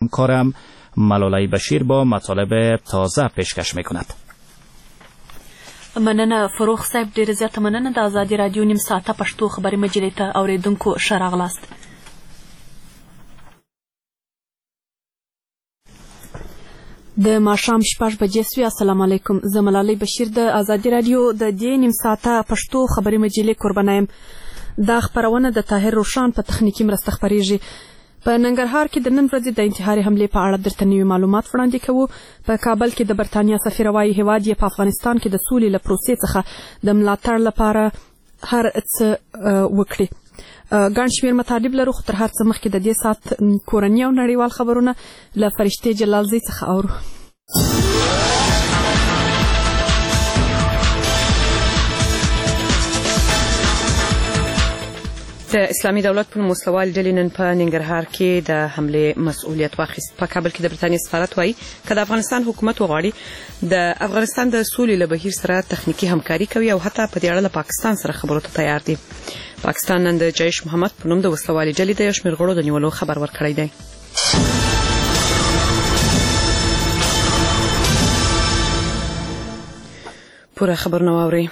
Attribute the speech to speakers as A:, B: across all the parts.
A: همکارم ملاله بشیر با مطالب تازه پیشکش میکند.
B: مننه فروخ صاحب، ډیره زیاته مننه. د آزادي رادیو نیم ساعته پښتو خبري مجلې ته اوریدونکو ښه راغلاست. د ماښام 6 بجې سوې. السلام علیکم، زه ملالۍ بشیر د آزادي رادیو د دې نیم ساعته پښتو خبري مجلې کوربنه یم. دا خپرونه د طاهر روشان په تخنیکي مرسته خپریږي. په ننګرهار کې د نن ورځې د انتحاري حملې په اړه درته نوي معلومات وړاندې کوو. په کابل کې د برتانیا سفیر وایي هیواد یې په افغانستان کې د سولې له پروسې څخه د ملاتړ لپاره هر څه وکړي. ګڼ شمېر مطالب لرو، خو تر هر څه مخکې د دې ساعت کورني او نړیوال خبرونه له فرشتې جلالزۍ څخه اورو.
C: د اسلامي دولت په نوم وسلوال ډلې نن په ننګرهار کې د حملې مسؤلیت واخیست. په کابل کې د برتانیې سفارت وایي که د افغانستان حکومت وغواړي د افغانستان د سولې له بهیر سره تخنیکي همکاري کوي او حتی په دې اړه له پاکستان سره خبرو ته تیار دي. پاکستان نن د جیش محمد په نوم د وسلوالې ډلې د یو شمېر غړو د نیولو خبر ورکړی دی. پوره خبرونه واورئ.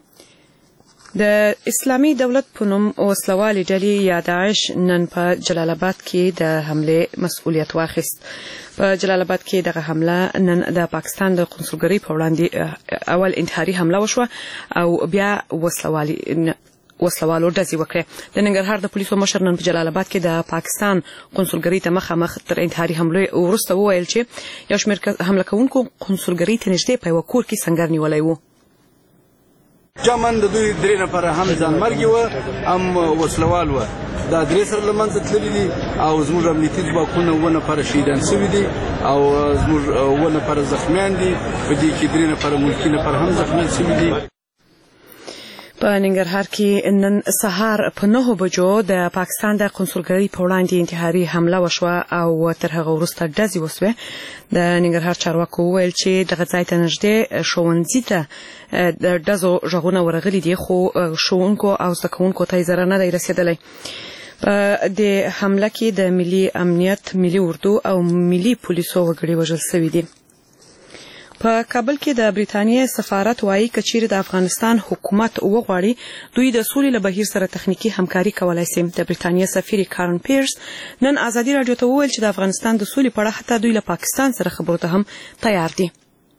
C: د اسلامي دولت په نوم وسلوالې ډلې یا داعش نن په جلال آباد کې د حملې مسؤلیت واخیست. په جلال آباد کې دغه حمله نن د پاکستان د قونسلګرۍ په وړاندې اول انتحاري حمله وشوه او بیا وسلوالو ډزې وکړې. د ننګرهار د پولیسو مشر نن په جلال آباد کې د پاکستان قونسلګرۍ ته مخامخ تر انتحاري حملې وروسته وویل چې یو شمېر حمله کوونکو قونسلګرۍ ته نږدې په یوه کور کې سنګر نیولی و.
D: جامن د دوی 3 نفره هم ځانمرګي وو، هم وسلوال وو. دا 3 سره له منځه تللي دي او زموږ امنیتي ځواکونه 2 نفره شهیدان شوي دي او زموږ 2 نفره زخمیان دي. په دې کې 3 نفره ملکي نفر هم زخمیان شوي دي.
C: په ننګرهار کې نن سهار په 9 بجو د پاکستان د قونسلګرۍ په وړاندې انتحاري حمله وشوه او تر هغه وروسته ډزې وسوې. د ننګرهار چارواکو وویل چې دغه ځای ته نږدې ښوونځي ته د ډزو غږونه ورغلي دي، خو ښوونکو او زده کوونکو ته یې ضرر نه دی رسېدلی. په دې حمله کې د ملي امنیت، ملي اردو او ملي پولیسو وګړي وژل شوي دي. په کابل کې د برتانیې سفارت وایي که چیرې د افغانستان حکومت وغواړي دوی د سولې له بهیر سره تخنیکي همکاري کولی شي. د برتانیې سفیر کارن پیرس نن آزادي راډیو ته وویل چې د افغانستان د سولې په اړه حتی دوی له پاکستان سره خبرو ته هم تیار دي.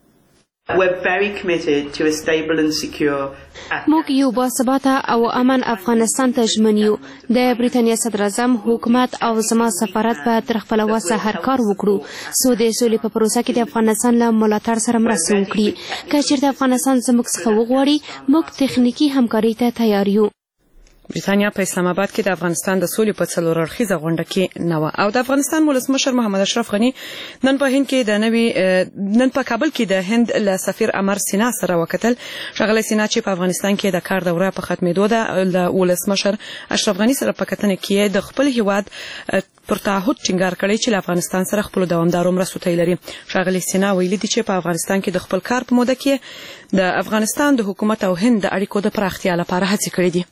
E: موږ یو باثباته او امن افغانستان ته ژمن یو. د برتانیې صدر اعظم، حکومت او زما سفارت به تر خپله وسه هر کار وکړو څو د سولې په پروسه کې د افغانستان له ملاتړ سره مرسته وکړي. که چېرته افغانستان زموږ څخه وغواړي موږ تخنیکي همکارۍ ته تیار یو.
C: برتانیا په اسلام آباد کې د افغانستان د سولې په 4 اړخیزه غونډه کې نه وه او د افغانستان ولسمشر محمد اشرف غني نن په هند کې نن په کابل کې د هند له سفیر امر سینا سره وکتل. ښاغلی سینا چې په افغانستان کې د کار دوره په ختمېدو ده، د ولسمشر اشرف غني سره په کتنه کې د خپل هیواد پر تعهد ټینګار کړی چې له افغانستان سره خپل دوامدارو مرستو ته لري. ښاغلی سینا ویلي دي چې په افغانستان کې د خپل کار په موده کې د افغانستان د حکومت او هند د اړیکو د پراختیا لپاره هڅې کړې دي.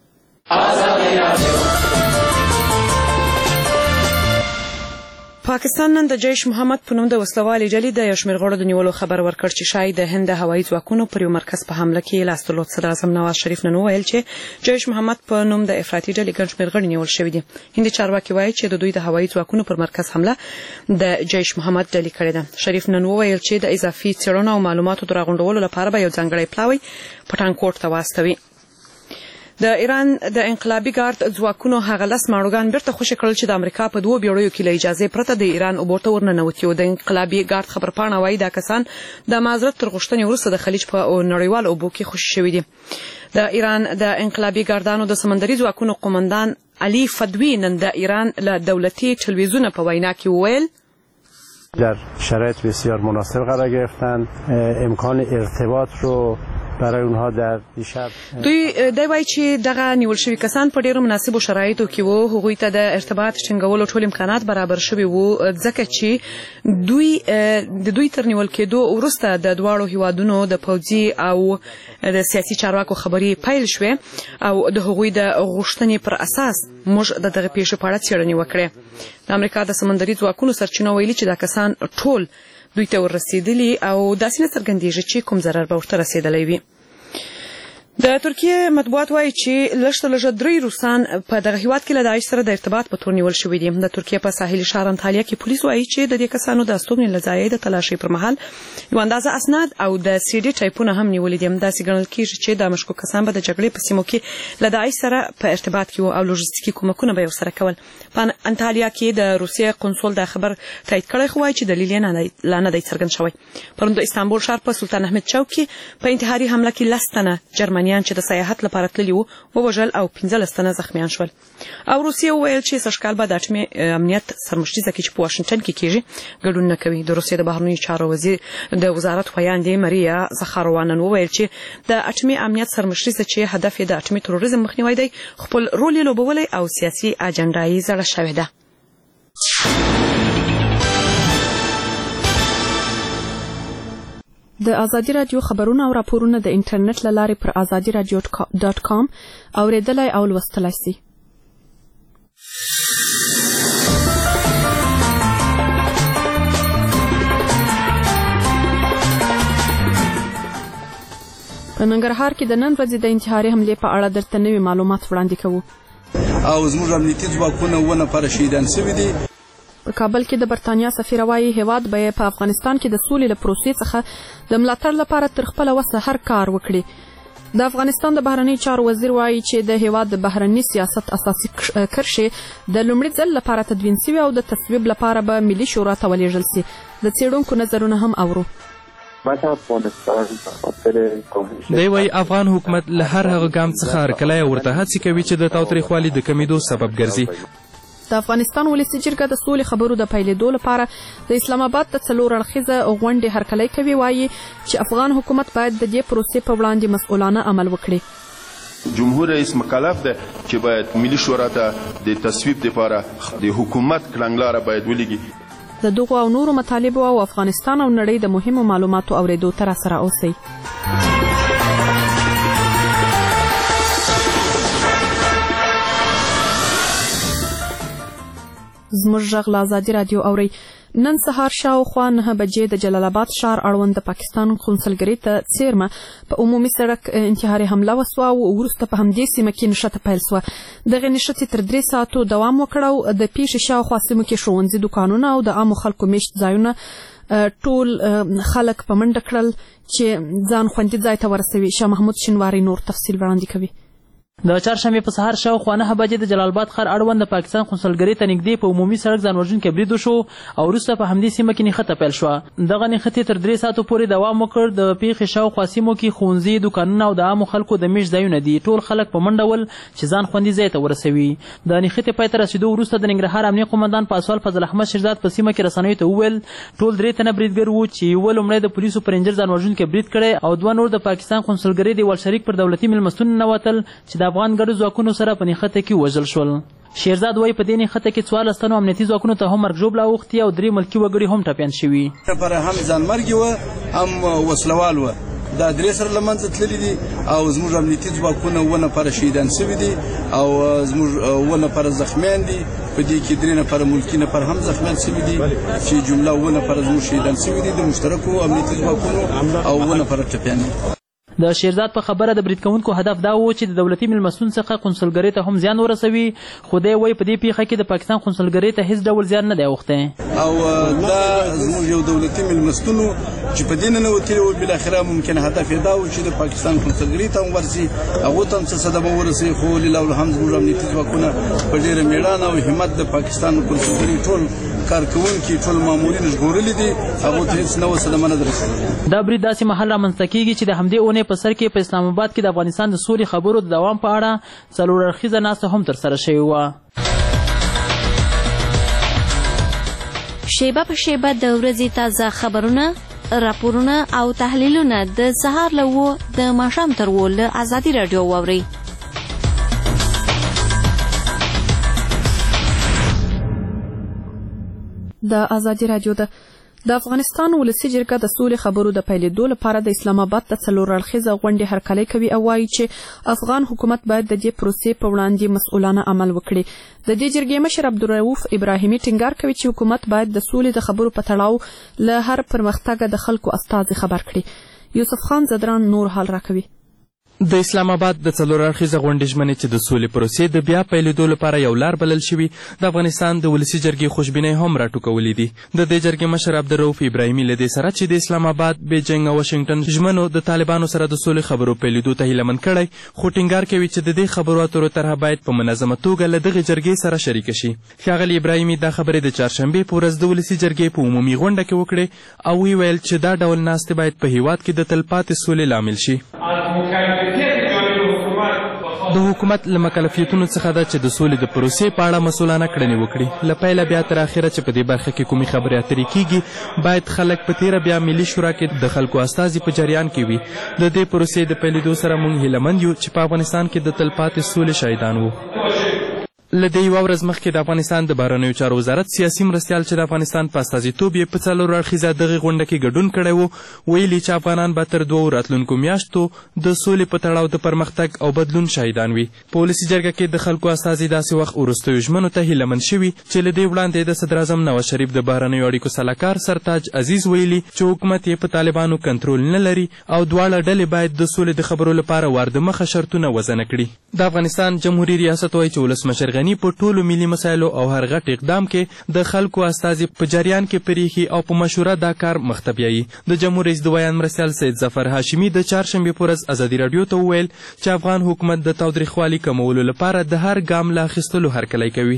C: پاکستان نن د جیش محمد په نوم د وسلوالې ډلې د یو شمېر غړو د نیولو خبر ورکړ چې شاید د هند د هوایي ځواکونو پر یو مرکز په حمله کې لاس درلود. صدر اعظم نواز شریف نن وویل چې جیش محمد په نوم د افراطي ډلې ګڼ شمېر غړي نیول شوي دي. هندي چارواکي وایي چې د دوی د هوایي ځواکونو پر مرکز حمله د جیش محمد ډلې کړې ده. شریف نن وویل چې د اضافي څېړنو او معلوماتو د راغونډولو لپاره به یو ځانګړی پلاوی پټانکوټ ته واستوي. د ایران د انقلابي ګارد ځواکونو هغه 10 ماړوګان بیرته خوشي کړل چې د امریکا په 2 بیړیو کې له اجازې پرته د ایران اوبو ته ورننوتي وو. د انقلابي ګارد خبرپاڼه وایي دا کسان د معذرت تر غوښتنې وروسته د خلیج په نړیوال اوبو کې خوشي شوي دي. د ایران د انقلابي ګاردانو د سمندري ځواکونو قومندان علی فدوی نن د ایران له دولتي تلویزیون په وینا کې وویل
F: در شرایط بسیار مناسب قرار گرفتن، امکان ارتباط رو برای اونها در دیشب
C: دوی دا وایي چې دغه نیول شوي کسان په ډیرو مناسبو شرایطو کې وو، هغوی ته د ارتباط ټینګولو ټول امکانات برابر شوي وو، ځکه چې د دوی تر نیول کېدو وروسته د دواړو هیوادونو د پوځي او د سیاسي چارواکو خبرې پیل شوې او د هغوی د غوښتنې پر اساس موږ د دغه پیښې په اړه څېړنې وکړې. د امریکا د سمندري ځواکونو سرچینو ویلي چې دا کسان ټول دوی ته ورسېدلي او داسې نه څرګندېږي چې کوم ضرر به ورته رسېدلی وي. د ترکیې مطبوعات وایي چې لږ تر لږه 3 روسان په دغه هیواد کې له داعش سره د ارتباط په تور نیول شوي دي. د ترکیې په ساحلي ښار انطالیا کې پولیس وایي چې د دې کسانو د استوګنې له ځایه د تلاشۍ پر مهال یو اندازه اسناد او د سی ډي ټایپونه هم نیولي دي. داسې ګڼل کېږي چې د مشکوک کسان به د جګړې په سیمو کې له داعش سره په ارتباط کې وو او لوژستیکي کومکونه به یې ورسره کول. په انطالیا کې د روسیې قونسل دا خبر تایید کړی، خو وایي چې دلیل یې لا نه دی څرګند شوی. پرون د استانبول ښار په سلطان احمد چوک کې په انتحاري حمله کې 10 تنه جرمنیان چې د سیاحت لپاره تللي وو ووژل او 15 تنه زخمیان شول. او روسیې وویل چې سږکال به د اټومي امنیت سرمشریزه کې چې په واشنګټن کې کېږي ګډون نه کوي. د روسیې د بهرنیو چارو وزیر د وزارت خویاندې ماریا زخاروا نن وویل چې د اټومي امنیت سرمشریزه چې هدف یې د اټومي تروریزم مخنیوی دی، خپل رول یې لوبولی او سیاسي اجنډا یې زړه شوې ده.
B: د ازادي رادیو خبرونه او راپورونه د انټرنیټ له لارې پر azadiradio.com اوریدلای او لوستلای شئ. په ننګرهار کې د نن ورځې د انتحاري حملې په اړه درته نوي معلومات وړاندې کوو.
D: او زموږ امنیتي ځواکونه 2 نفره شهیدان شوي دي.
B: په کابل کې د برتانیا سفیر وايي هیواد به په افغانستان کې د سولې له پروسې څخه د ملاتړ لپاره تر خپله وسه هر کار وکړي. د افغانستان د بهرنیو چارو وزیر وايي چې د هیواد د بهرني سیاست اساسي کرښې د لومړي ځل لپاره تدوین شوي او د تصویب لپاره به ملي شورا ته ولېږل شي. د څېړونکو نظرونه هم اورو.
G: دی وايي افغان حکومت له هر هغه ګام څخه هرکلی ورته هڅې کوي چې د تاوتریخوالي د کمیدو سبب ګرځي.
B: د افغانستان ولسي جرګه د سولې خبرو د پیلېدو لپاره د اسلام آباد د 4 اړخیزه غونډې هرکلی کوي. وایي چې افغان حکومت باید د دې پروسې په وړاندې مسؤلانه عمل وکړي.
H: جمهور رئیس مکلف ده چې باید ملي شورا ته د تصویب لپاره د حکومت کړنګلاره باید ولګي.
B: د دغو او نورو مطالبو او افغانستان او نړۍ د مهمو معلوماتو اوریدو ته راسره اوسئ. زموږ غږ له ازادي رادیو اورئ. نن سهار شاوخوا 9 بجې د جلال آباد ښار اړوند د پاکستان قونسلګرۍ ته څیرمه په عمومي سړک انتحاري حمله وسوه او وروسته په همدې سیمه کې نښته پیل سوه. دغې نښتې تر 3 ساعتو دوام وکړ او د پیښې شاوخوا سیمو کې ښوونځي، دوکانونه او د عامو خلکو میشت ځایونه ټول خلک په منډه کړل چې ځان خوندي ځای ته ورسوي. شاه محمود شینواری نور تفصیل وړاندې کوي.
I: د چهارشنبې په سهار شاوخوا 9 بجې د جلال آباد ښار اړوند د پاکستان قونسلګرۍ ته نږدې په عمومي سړک ځانوژونکی برید وشو او وروسته په همدې سیمه کې نښته پیل شوه. دغه نښتې تر 3 ساعتو پورې دوام وکړ. د پیښې شاوخوا سیمو کې ښوونځي، دوکانونه او د عامو خلکو د میشت ځایونه دي. ټول خلک په منډه ول چې ځان خوندي ځای ته ورسوي. د نښتې پای ته رسېدو وروسته د ننګرهار امنیه قومندان پاسوال فضل احمد شیرزاد په سیمه کې رسنیو ته وویل ټول 3 تنه بریدګر وو چې یوه لومړی د پولیسو په رینجر ځانوژونکی برید کړی او 2 نور د پاکستان قونسلګرۍ دیوال شریک پر دولتي مېلمستون ننوتل چې د افغان ګډو ځواکونو سره په نښته کې وژل شول. شیرزاد وایي په دې نښته کې 14 تنو امنیتي ځواکونو ته هم مرګ ژوبله اوښتې او 3 ملکي وګړي هم ټپیان شوي.
D: پر هم ځانمرګي وه هم وسلوال وه. دا 3 سره له منځه تللي دي او زموږ امنیتي ځواکونه 2 نفره شهیدان شوي دي او زموږ 2 نفره زخمیان دي. په دې کې 3 نفره ملکي نفر هم زخمیان شوي دي چې جمله 2 نفره زموږ شهیدان شوي دي د مشترکو امنیتي ځواکونو او 2 نفره ټپیان دي.
I: د شیرزاد په خبره د برید کوونکو هدف دا و چې د دولتي مېلمستون څخه قونسلګرۍ ته هم زیان ورسوي، خو دی وایي په دې پیښه کې د پاکستان قونسلګرۍ ته هیڅ ډول زیان نه دی اوښتی.
D: او دا زموږ یو دولتي مېلمستون چې په دې ننوتلي و، بالاخره ممکن هدف یې دا و چې د پاکستان قونسلګرۍ ته هم ورسي، هغو ته هم څه صدمه ورسوي. خو لله الحمد زموږ امنیتي ځواکونه په ډېره مېړانه او همت د پاکستان قونسلګرۍ ټول کارکوونکي ټول مامورین ژغورلي دي، هغو ته هېڅ نوه صدمه نه ده رسېدلې.
I: دا برید داسې مهال رامنځته کېږي چې د همدې اونۍ په سر کې په اسلام آباد کې د افغانستان د سولې خبرو د دوام په اړه 4 اړخیزه ناسته هم ترسره شوې وه.
E: شیبه په شیبه د ورځې تازه خبرونه
F: راپورونه او تحلیلونه د سهار له 9 د ماښام تر 10 له ازادي رادیو واورئ.
B: د ازادي رادیو د افغانستان ولسی جرګه د سولې خبرو د پیلېدو لپاره د اسلام آباد د 4 اړخیزه غونډې هرکلی کوي او وایي چې افغان حکومت باید د دې پروسې په وړاندې مسؤلانه عمل وکړي. د دې جرګې مشر عبدالرؤف ابراهیمي ټینګار کوي چې حکومت باید د سولې د خبرو په تړاو له هر پرمختګ د خلکو استازي خبر کړي. یوسف خان زدران نور حال راکوي.
G: د اسلام آباد د 4 اړخیزه غونډې ژمنې چې د سولې پروسې د بیا پیلېدو لپاره یو لار بلل شوي د افغانستان د ولسي جرګې خوشبینۍ هم راټوکولې دي. د دې جرګې مشر عبدالرؤف ابراهیمي له دې سره چې د اسلام آباد، بیجینګ او واشنګټن ژمنو د طالبانو سره د سولې خبرو پیلېدو ته هیله مند کړی، خو ټینګار کوي چې د دې خبرو اترو طرحه باید په منظمه توګه له دغې جرګې سره شریکه شي. ښاغلي ابراهیمي دا خبرې د چهارشنبې په ورځ د ولسي جرګې په عمومي غونډه کې وکړې او ویل چې دا ډول ناستې باید په هیواد کې د تلپاتې سولې لامل شي. د حکومت له مکلفیتونو څخه ده چې د سولې د پروسې په اړه مسؤلانه کړنې وکړي. له پیله بیا تر اخره چې په دې برخه کې کومې خبرې اترې کیږي باید خلک په تیره بیا ملي شورا کې د خلکو استازي په جریان کې وي. د دې پروسې د پیلېدو سره موږ هیلهمند یو چې په افغانستان کې د تلپاتې سولې شاهدان وو. له دې یوه ورځ مخکې د افغانستان د بهرنیو چارو وزارت سیاسي مرستیال چې د افغانستان په استازیتوب یې په 4 اړخیزه دغې غونډه کې ګډون کړی و ویلي چې افغانان به تر 2 راتلونکو میاشتو د سولې په تړاو د پرمختګ او بدلون شاهدان وي. په ولسي جرګه کې د خلکو استازي داسې وخت وروستیو ژمنو ته هیلهمند شوي چې له دې وړاندې د صدراعظم نواز شریف د بهرنیو اړیکو سلاکار سرتاج عزیز ویلي چې حکومت یې په طالبانو کنټرول نه لري او دواړه ډلې باید د سولې د خبرو لپاره واردمخه شرطونه وضع کړي. د افغانستان جمهوریت ریاست وایي چې ولسمشر غني په ټولو ملي مسایلو او هر غټ اقدام کې د خلکو استازي په جریان کې پریښي او په مشوره دا کار مخته بیایي. د جمهور رئیس د بیان مرستیال سید ظفر هاشمي د چهارشنبې په ورځ ازادي راډیو ته وویل چې افغان حکومت د تاوتریخوالي کمولو لپاره د هر ګام له اخیستلو هرکلی کوي.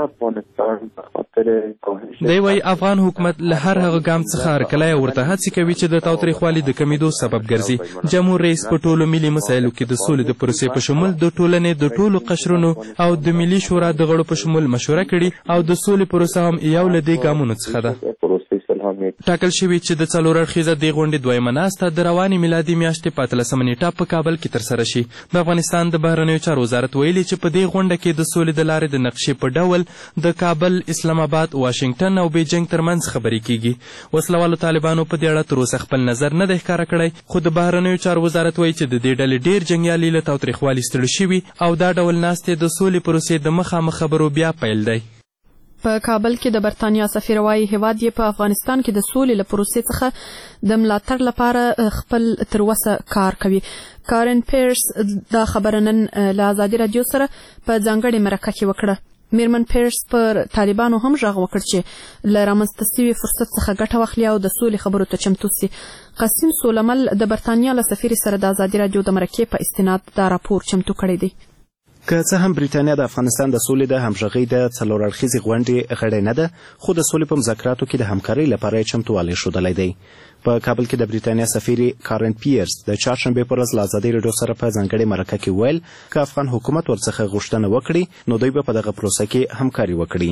G: دی وایي افغان حکومت له هر هغه ګام څخه هرکلی او ورته هڅې کوي چې د تاوتریخوالي د کمیدو سبب ګرځي. جمهور رئیس په ټولو ملي مسایلو کې د سولې د پروسې په شمول د ټولنې د ټولو قشرونو او د ملي شورا د غړو په شمول مشوره کړي او د سولې پروسه هم یو له دې ګامونو څخه ده. ټاکل شوي چې د 4 اړخیزه دې غونډې دویمه ناسته د روانې میلادي میاشتې په 18 نیټه په کابل کې ترسره شي. د افغانستان د بهرنیو چارو وزارت ویلي چې په دې غونډه کې د سولې د لارې د نقشې په ډول د کابل، اسلام آباد، واشنګټن او بیجینګ ترمنځ خبرې کیږي. وسلوالو طالبانو په دې اړه تر اوسه خپل نظر نه دی ښکاره کړی، خو د بهرنیو چارو وزارت وایي چې د دې ډلې ډېر جنګیالي له تاوتریخوالي ستړي شوي او دا ډول ناستې د سولې پروسې د مخامخ خبرو بیا پیل دی.
B: په کابل کې د برتانیا سفیر وايي هیواد یې په افغانستان کې د سولې له پروسې څخه د ملاتړ لپاره خپل تر اوسه کار کوي. کارن پیرس دا خبره نن له ازادي رادیو سره په ځانګړې مرکه کې وکړه. میرمن پیرس پر طالبانو هم غږ وکړ چې له رامنځته سوي فرصت څخه ګټه واخلي او د سولې خبرو ته چمتو سي. قاسم سولمل د برتانیا له سفیر سره د ازادي رادیو د مرکې په استناد دا راپور چمتو کړی دی.
J: که څه هم بریتانیا د افغانستان د سولې د همغږۍ د 4 اړخیزې غونډې غړی نه ده، خو د سولې په مذاکراتو کې د همکارۍ لپاره یې چمتووالی ښودلی دی. په کابل کې د بریتانیا سفیر کارن پیرس د چهارشنبې په ورځ له ازادي راډیو سره په ځانګړې مرکه کې ویل که افغان حکومت ورڅخه غوښتنه وکړي نو دوی به په دغه پروسه کې همکاري وکړي.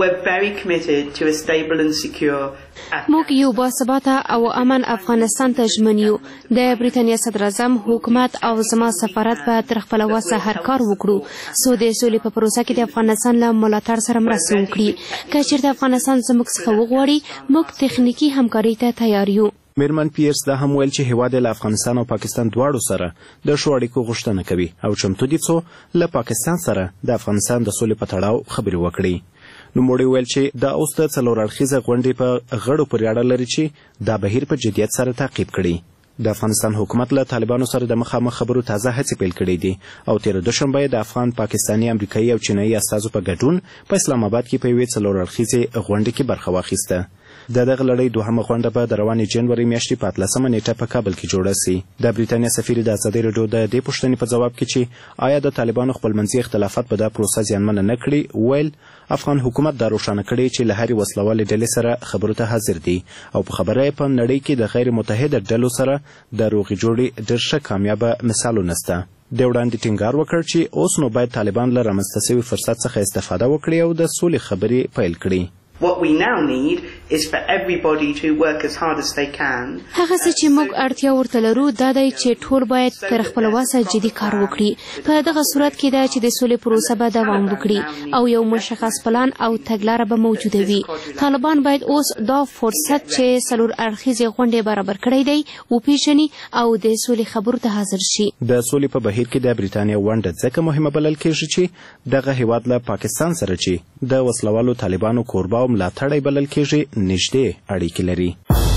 E: موږ یو باثباته او امن افغانستان ته ژمن یو. د بریتانیا صدراعظم، حکومت او زما سفارت به تر خپله وسه هر کار وکړو څو د سولې په پروسه کې د افغانستان له ملاتړ سره مرسته وکړي. که چېرته افغانستان زموږ څخه وغواړي موږ تخنیکي همکارۍ ته تیار یو.
J: میرمن پیرس دا هم ویل چې هیواد له افغانستان او پاکستان دواړو سره د ښو اړیکو غوښتنه کوي او چمتو دي څو له پاکستان سره د افغانستان د سولې په تړاو خبرې وکړي. نوموړي ویل چې دا اوس د 4 اړخیزه غونډې په غړو پورې اړه لري چې دا بهیر په جدیت سره تعقیب کړي. د افغانستان حکومت له طالبانو سره د مخامخ خبرو تازه هڅې پیل کړې دي او تېره دوشنبه د افغان، پاکستاني، امریکایي او چینایي استازو په ګډون په اسلام آباد کې په یوې 4 اړخیزې غونډې کې برخه واخیسته. د دغه لړۍ دوهمه غونډه به د روانې جنوري میاشتې په 18 نیټه په کابل کې جوړه سي. د بریتانیا سفیر د ازادي راډیو د دې پوښتنې په جواب کې چې آیا د طالبانو خپلمنځي اختلافات به دا پروسه زیانمنه نه کړي، ویل افغان حکومت دا روښانه کړی چې له هرې وسلوالې ډلې سره خبرو ته حاضر دي او په خبره یې په نړۍ کې د غیر متحده ډلو سره د روغې جوړې ډېر ښه کامیابه مثالونه شته. د وړاندې ټینګار وکړ چې اوس نو باید طالبان له رامنځته سوي فرصت څخه استفاده وکړي او د سولې خبرې پیل کړي.
K: What we now need is for everybody to work as hard as they can.
E: هغه څه چې موږ اړتیا ورته لرو دا دی چې ټول باید تر خپل وسه جدي کار وکړي. په دغه صورت کې دا چې د سولې پروسه به دوام وکړي او یو مشخص پلان او تګلاره به موجوده وي. طالبان باید اوس دا فرصت چې څلور اړخیزې غونډې برابر کړی دی وپېژني او د سولې خبرو ته حاضر شي.
J: د سولې په بهیر کې د بریتانیا ونډه ځکه مهمه بلل کېږي چې دغه هیواد له پاکستان سره چې د وسلوالو طالبانو کوربه او ملاتړی بلل کېږي نږدې اړیکې لري.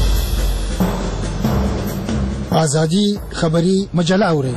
L: آزادي خبري مجله اورئ.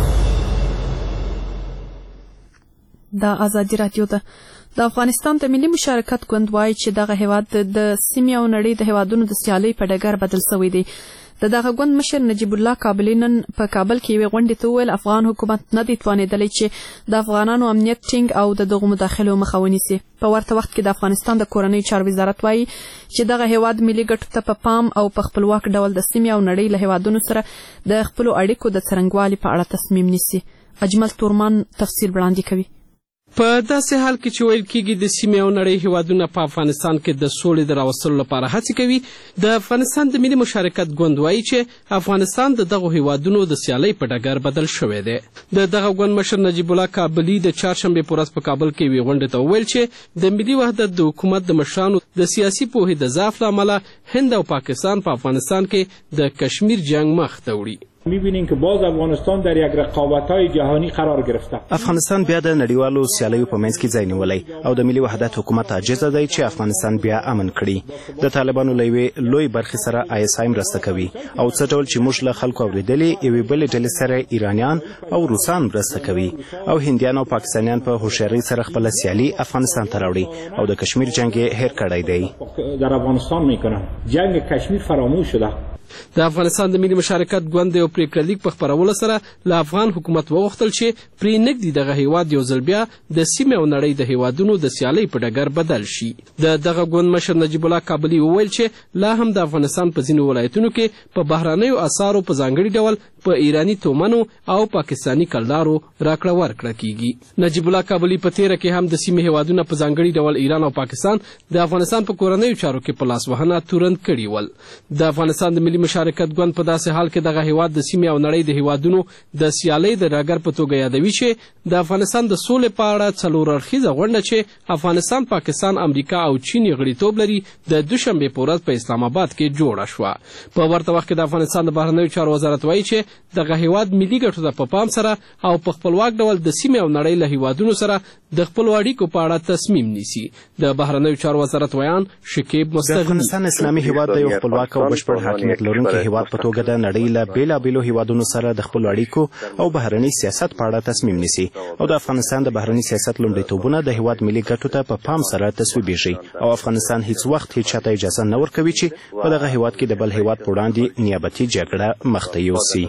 B: د آزادي رادیو ده. د افغانستان د ملي مشارکت ګوند وایي چې دغه هیواد د سیمې او نړۍ د هیوادونو د سیالۍ په ډګر بدل شوی دی. د دغه ګوند مشر نجیب الله کابلی نن په کابل کې یوې غونډې ته وویل افغان حکومت نه دی توانېدلی چې د افغانانو امنیت ټینګ او د دغو مداخلو مخه ونیسي. په ورته وخت کې د افغانستان د کورنیو چارو وزارت وایي چې دغه هیواد ملي ګټو ته په پام او په خپلواک ډول د سیمې او نړۍ له هیوادونو سره د خپلو اړیکو د څرنګوالي په اړه تصمیم نیسي. اجمل تورمان تفصیل وړاندې کوي.
M: په داسې حال کې چې ویل کېږي د سیمې او نړۍ هیوادونه په افغانستان کې د سولې د راوستلو لپاره هڅې کوي، د افغانستان د ملي مشارکت ګوند وایي چې افغانستان د دغو هیوادونو د سیالۍ په ډګر بدل شوی دی. د دغه ګوند مشر نجیب الله کابلی د چهارشنبې په ورځ په کابل کې یوې غونډې ته وویل چې د ملي وحدت د حکومت د مشرانو د سیاسي پوهې د ضعف له امله هند او پاکستان په افغانستان کې د کشمیر جنگ مخ ته وړي.
N: می‌بینیم که باز افغانستان در یک رقابت‌های جهانی قرار گرفته.
J: افغانستان بیا د نړیوالو سیالیو په منځ کې ځای نیولی او د ملي وحدت حکومت عاجزه دی چې افغانستان بیا امن کړي. د طالبانو له یوې لوی برخې سره ISI مرسته کوي او څه ډول چې موږ له خلکو اورېدلې یوې بلې ډلې سره ایرانیان او روسان مرسته کوي او هندیان او پاکستانیان په هوښیارۍ سره خپله سیالي افغانستان ته راوړي او د کشمیر جنگ یې هیر کړی دی.
N: در افغانستان میکنن جنگ کشمیر فراموش شده.
M: د افغانستان د ملي مشارکت ګوند یو پریکړه لیک په خپرولو سره له افغان حکومت وغوښتل چې پرې نږدې دغه هیواد یو ځل بیا د سیمې او نړۍ د هیوادونو د سیالۍ په ډګر بدل شي. د دغه ګوند مشر نجیب الله کابلی وویل چې لا هم د افغانستان په ځینو ولایتونو کې په بهرنیو اسعارو په ځانګړي ډول په ایراني تومنو او پاکستاني کلدارو راکړه ورکړه کیږي. نجیب الله کابلی په تیره کې هم د سیمې هیوادونه په ځانګړي ډول ایران او پاکستان د افغانستان په کورنیو چارو کې په لاسوهنه تورن کړي ول. د افغانستان د ملي مشارکت ګوند په داسې حال کې دغه هیواد د سیمې او نړۍ د هیوادونو د سیالۍ د ډګر په توګه یادوي چې د افغانستان د سولې په اړه څلور اړخیزه غونډه چې افغانستان، پاکستان، امریکا او چین یې غړیتوب لري د دوشنبې په ورځ په اسلام آباد کې جوړه شوه. په ورته وخت کې د افغانستان د بهرنیو چارو وزارت وایي چې دغه هیواد ملي ګټو ته په پام سره او په خپلواک ډول د سیمې او نړۍ له هیوادونو سره د خپلو اړیکو په اړه تصمیم نیسي. د بهرنیو چارو وزارت ویان شکیب مستغني
J: د افغانستان اسلامي هیواد د یو خپلواک او بشپړ حاکمیت لرونکي هیواد په توګه د نړۍ له بېلابېلو هیوادونو سره د خپلو اړیکو او بهرني سیاست په اړه تصمیم نیسي او د افغانستان د بهرني سیاست لومړیتوبونه د هیواد ملي ګټو ته په پام سره تصویبیږي او افغانستان هیڅ وخت هیڅ چاته اجازه نه ورکوي چې په دغه هیواد کې د بل هیواد په وړاندې نیابتي جګړه مخته یوسي.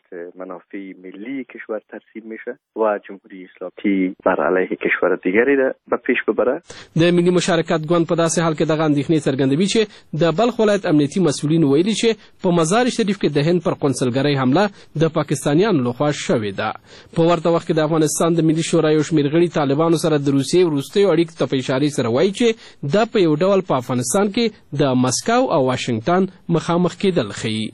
O: منافع ملی کشور ترسیم میشه و جمهوری اسلامی بر علیه کشور دیگری ده به پیش ببره.
M: د ملي مشارکت ګوند په داسې حال کې دغه اندېښنې څرګندوي چې د بلخ ولایت امنیتي مسؤلین ویلي چې په مزار شریف کې د هند پر قونسلګرۍ حمله د پاکستانیانو لخوا شوې ده. په ورته وخت کې د افغانستان د ملي شورا یو شمېر غړي طالبانو سره د روسیې وروستیو اړیکو ته په اشارې سره وایي چې دا په یو ډول په افغانستان کې د مسکو او واشنګټن مخامخ کېدل ښیي.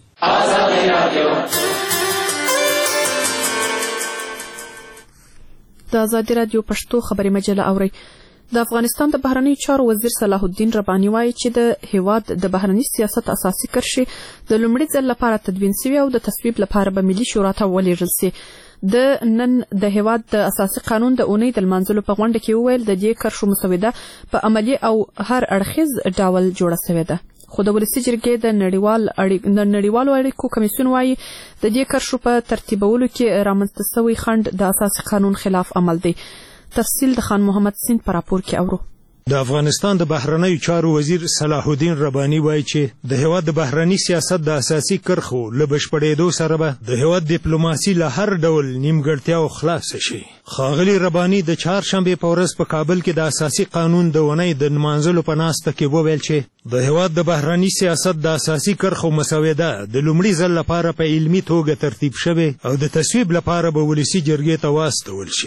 B: د آزادي رادیو پښتو خبري مجله اورئ. د افغانستان د بهرنیو چارو وزیر صلاح الدین رباني وایي چې د هیواد د بهرني سیاست اساسي کرښې د لومړي ځل لپاره تدوین سوي او د تصویب لپاره به ملي شورا ته ولېږل سي. د نن د هیواد د اساسي قانون د اونۍ د لمانځلو په غونډه کې وویل د دې کرښو مسوده په عملي او هر اړخیز ډول جوړه سوې ده. خو د ولسي جرګې د نړیوالو اړیکو کمیسیون وایي د دې کرښو په ترتیبولو کې رامنځته سوی خنډ د اساسي قانون خلاف عمل دی. تفصیل د خان محمد سیند په راپور کې اورو.
P: د افغانستان د بهرنیو چارو وزیر صلاح الدین رباني وایي چې د هیواد د بهرني سیاست د اساسي کرښو له بشپړېدو سره به د هیواد ډیپلوماسي له هر ډول نیمګړتیاو خلاصه شي. ښاغلي رباني د چهارشنبې په ورځ په کابل کې د اساسي قانون د اونۍ د نمانځلو په ناسته کې وویل چې د هیواد د بهرني سیاست د اساسي کرښو مسوده د لومړي ځل لپاره په علمي توګه ترتیب شوې او د تصویب لپاره به ولسي جرګې ته واستول شي.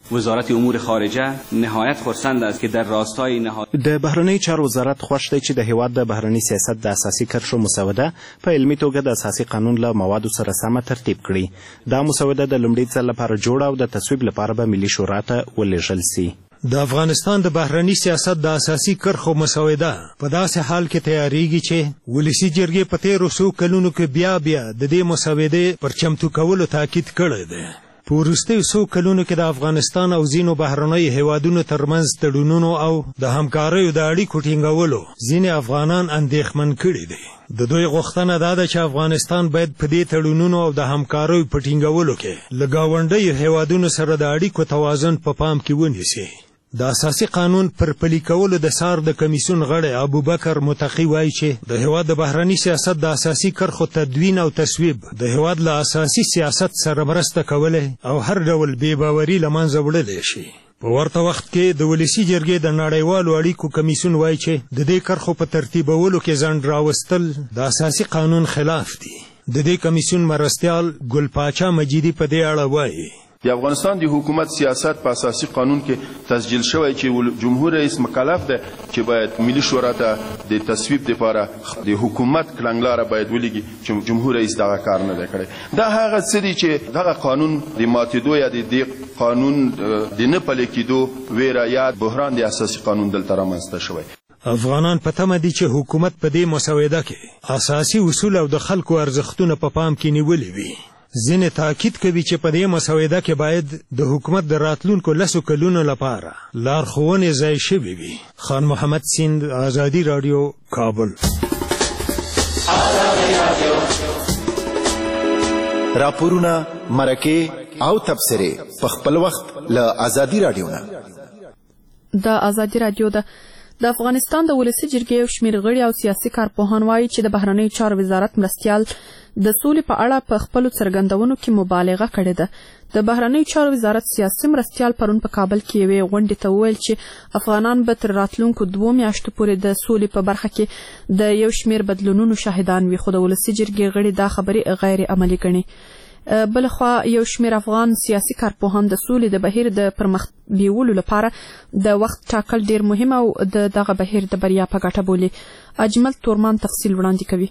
Q: وزارت امور خارجه نهایت خرسند است که در راستای
J: د بهرنی چارو وزارت خوښ دی چې د هیواد د بهرنی سیاست د اساسي کرښو مسوده په علمي توګه د اساسي قانون له موادو سره سمه ترتیب کړي. دا مسوده د لومړي ځل لپاره جوړه او د تصویب لپاره به ملي شورا ته ولېږل سي.
P: د افغانستان د بهرنی سیاست د اساسي کرښو مسوده په داسې حال کې تیاریږي چې ولسي جرګې په تیرو څو کلونو کې بیا د دې مسودې پر چمتو کولو تاکید کړی دی. په وروستیو څو کلونو کې د افغانستان او ځینو بهرنیو هیوادونو ترمنځ تړونونو او د همکاریو د اړیکو ټینګولو ځینې افغانان اندېښمن کړي دي. د دوی غوښتنه دا ده چې افغانستان باید په دې تړونونو او د همکاریو په ټینګولو کې له ګاونډیو هیوادونو سره د اړیکو توازن په پام کې ونیسي. د اساسي قانون پر پلي کولو د سار د کمیسیون غړی ابوبکر متقي وایي چې د هیواد د بهرني سیاست د اساسي کرښو تدوین او تصویب د هیواد له اساسي سیاست سره مرسته کولی او هر ډول بې باوري له منځه وړلی شي. په ورته وخت کې د ولسي جرګې د نړیوالو اړیکو کمیسیون وایي چې د دې کرښو په ترتیبولو کې ځنډ راوستل د اساسي قانون خلاف دي. د دې کمیسیون مرستیال ګلپاچا مجیدي په دې اړه وایي
H: د افغانستان د حکومت سیاست په اساسي قانون کې تسجیل شوی چې جمهور رئیس مکلف ده چې باید ملي شورا ته د تصویب لپاره د حکومت کړنګلاره باید ولګي چې جمهور رئیس دغه کار نه دی کړی. دا هغه څه دي چې دغه قانون د ماتېدو یا د دې قانون د نه پلي کېدو ویره یا بحران د اساسي قانون دلته رامنځته شوی.
P: افغانان په تمه دي چې حکومت په دې مسوده کې اساسي اصول او د خلکو ارزښتونه په پام کې نیولي وي. ځینې تاکید کوي چې په دې مسوده کې باید د حکومت د راتلونکو 10 کلونو لپاره لارښوونې ځای شوې وي. خان محمد سیند، آزادي راډیو، کابل.
R: راپورونه، مرکې او تبصرې په خپل وخت له آزادي راډیو نه.
B: د آزادي راډیو د افغانستان د ولسي جرګې یو شمېر غړي او سیاسي کارپوهان وایي چې د بهرنیو چارو وزارت مرستیال د سولې په اړه په خپلو څرګندونو کې مبالغه کړې ده. د بهرنیو چارو وزارت سیاسي مرستیال پرون په کابل کې یوې غونډې ته وویل چې افغانان به تر راتلونکو 2 میاشتو پورې د سولې په برخه کې د یو شمېر بدلونونو شاهدان وي، خو د ولسي جرګې غړي دا خبرې غیر عملي ګڼي. بلخوا یو شمېر افغان سیاسي کارپوهان د سولې د بهیر د پرمخ بیولو لپاره د وخت ټاکل ډیر مهم او دغه بهیر د بریا په ګټه بولي. اجمل تورمان تفصیل وړاندې کوي.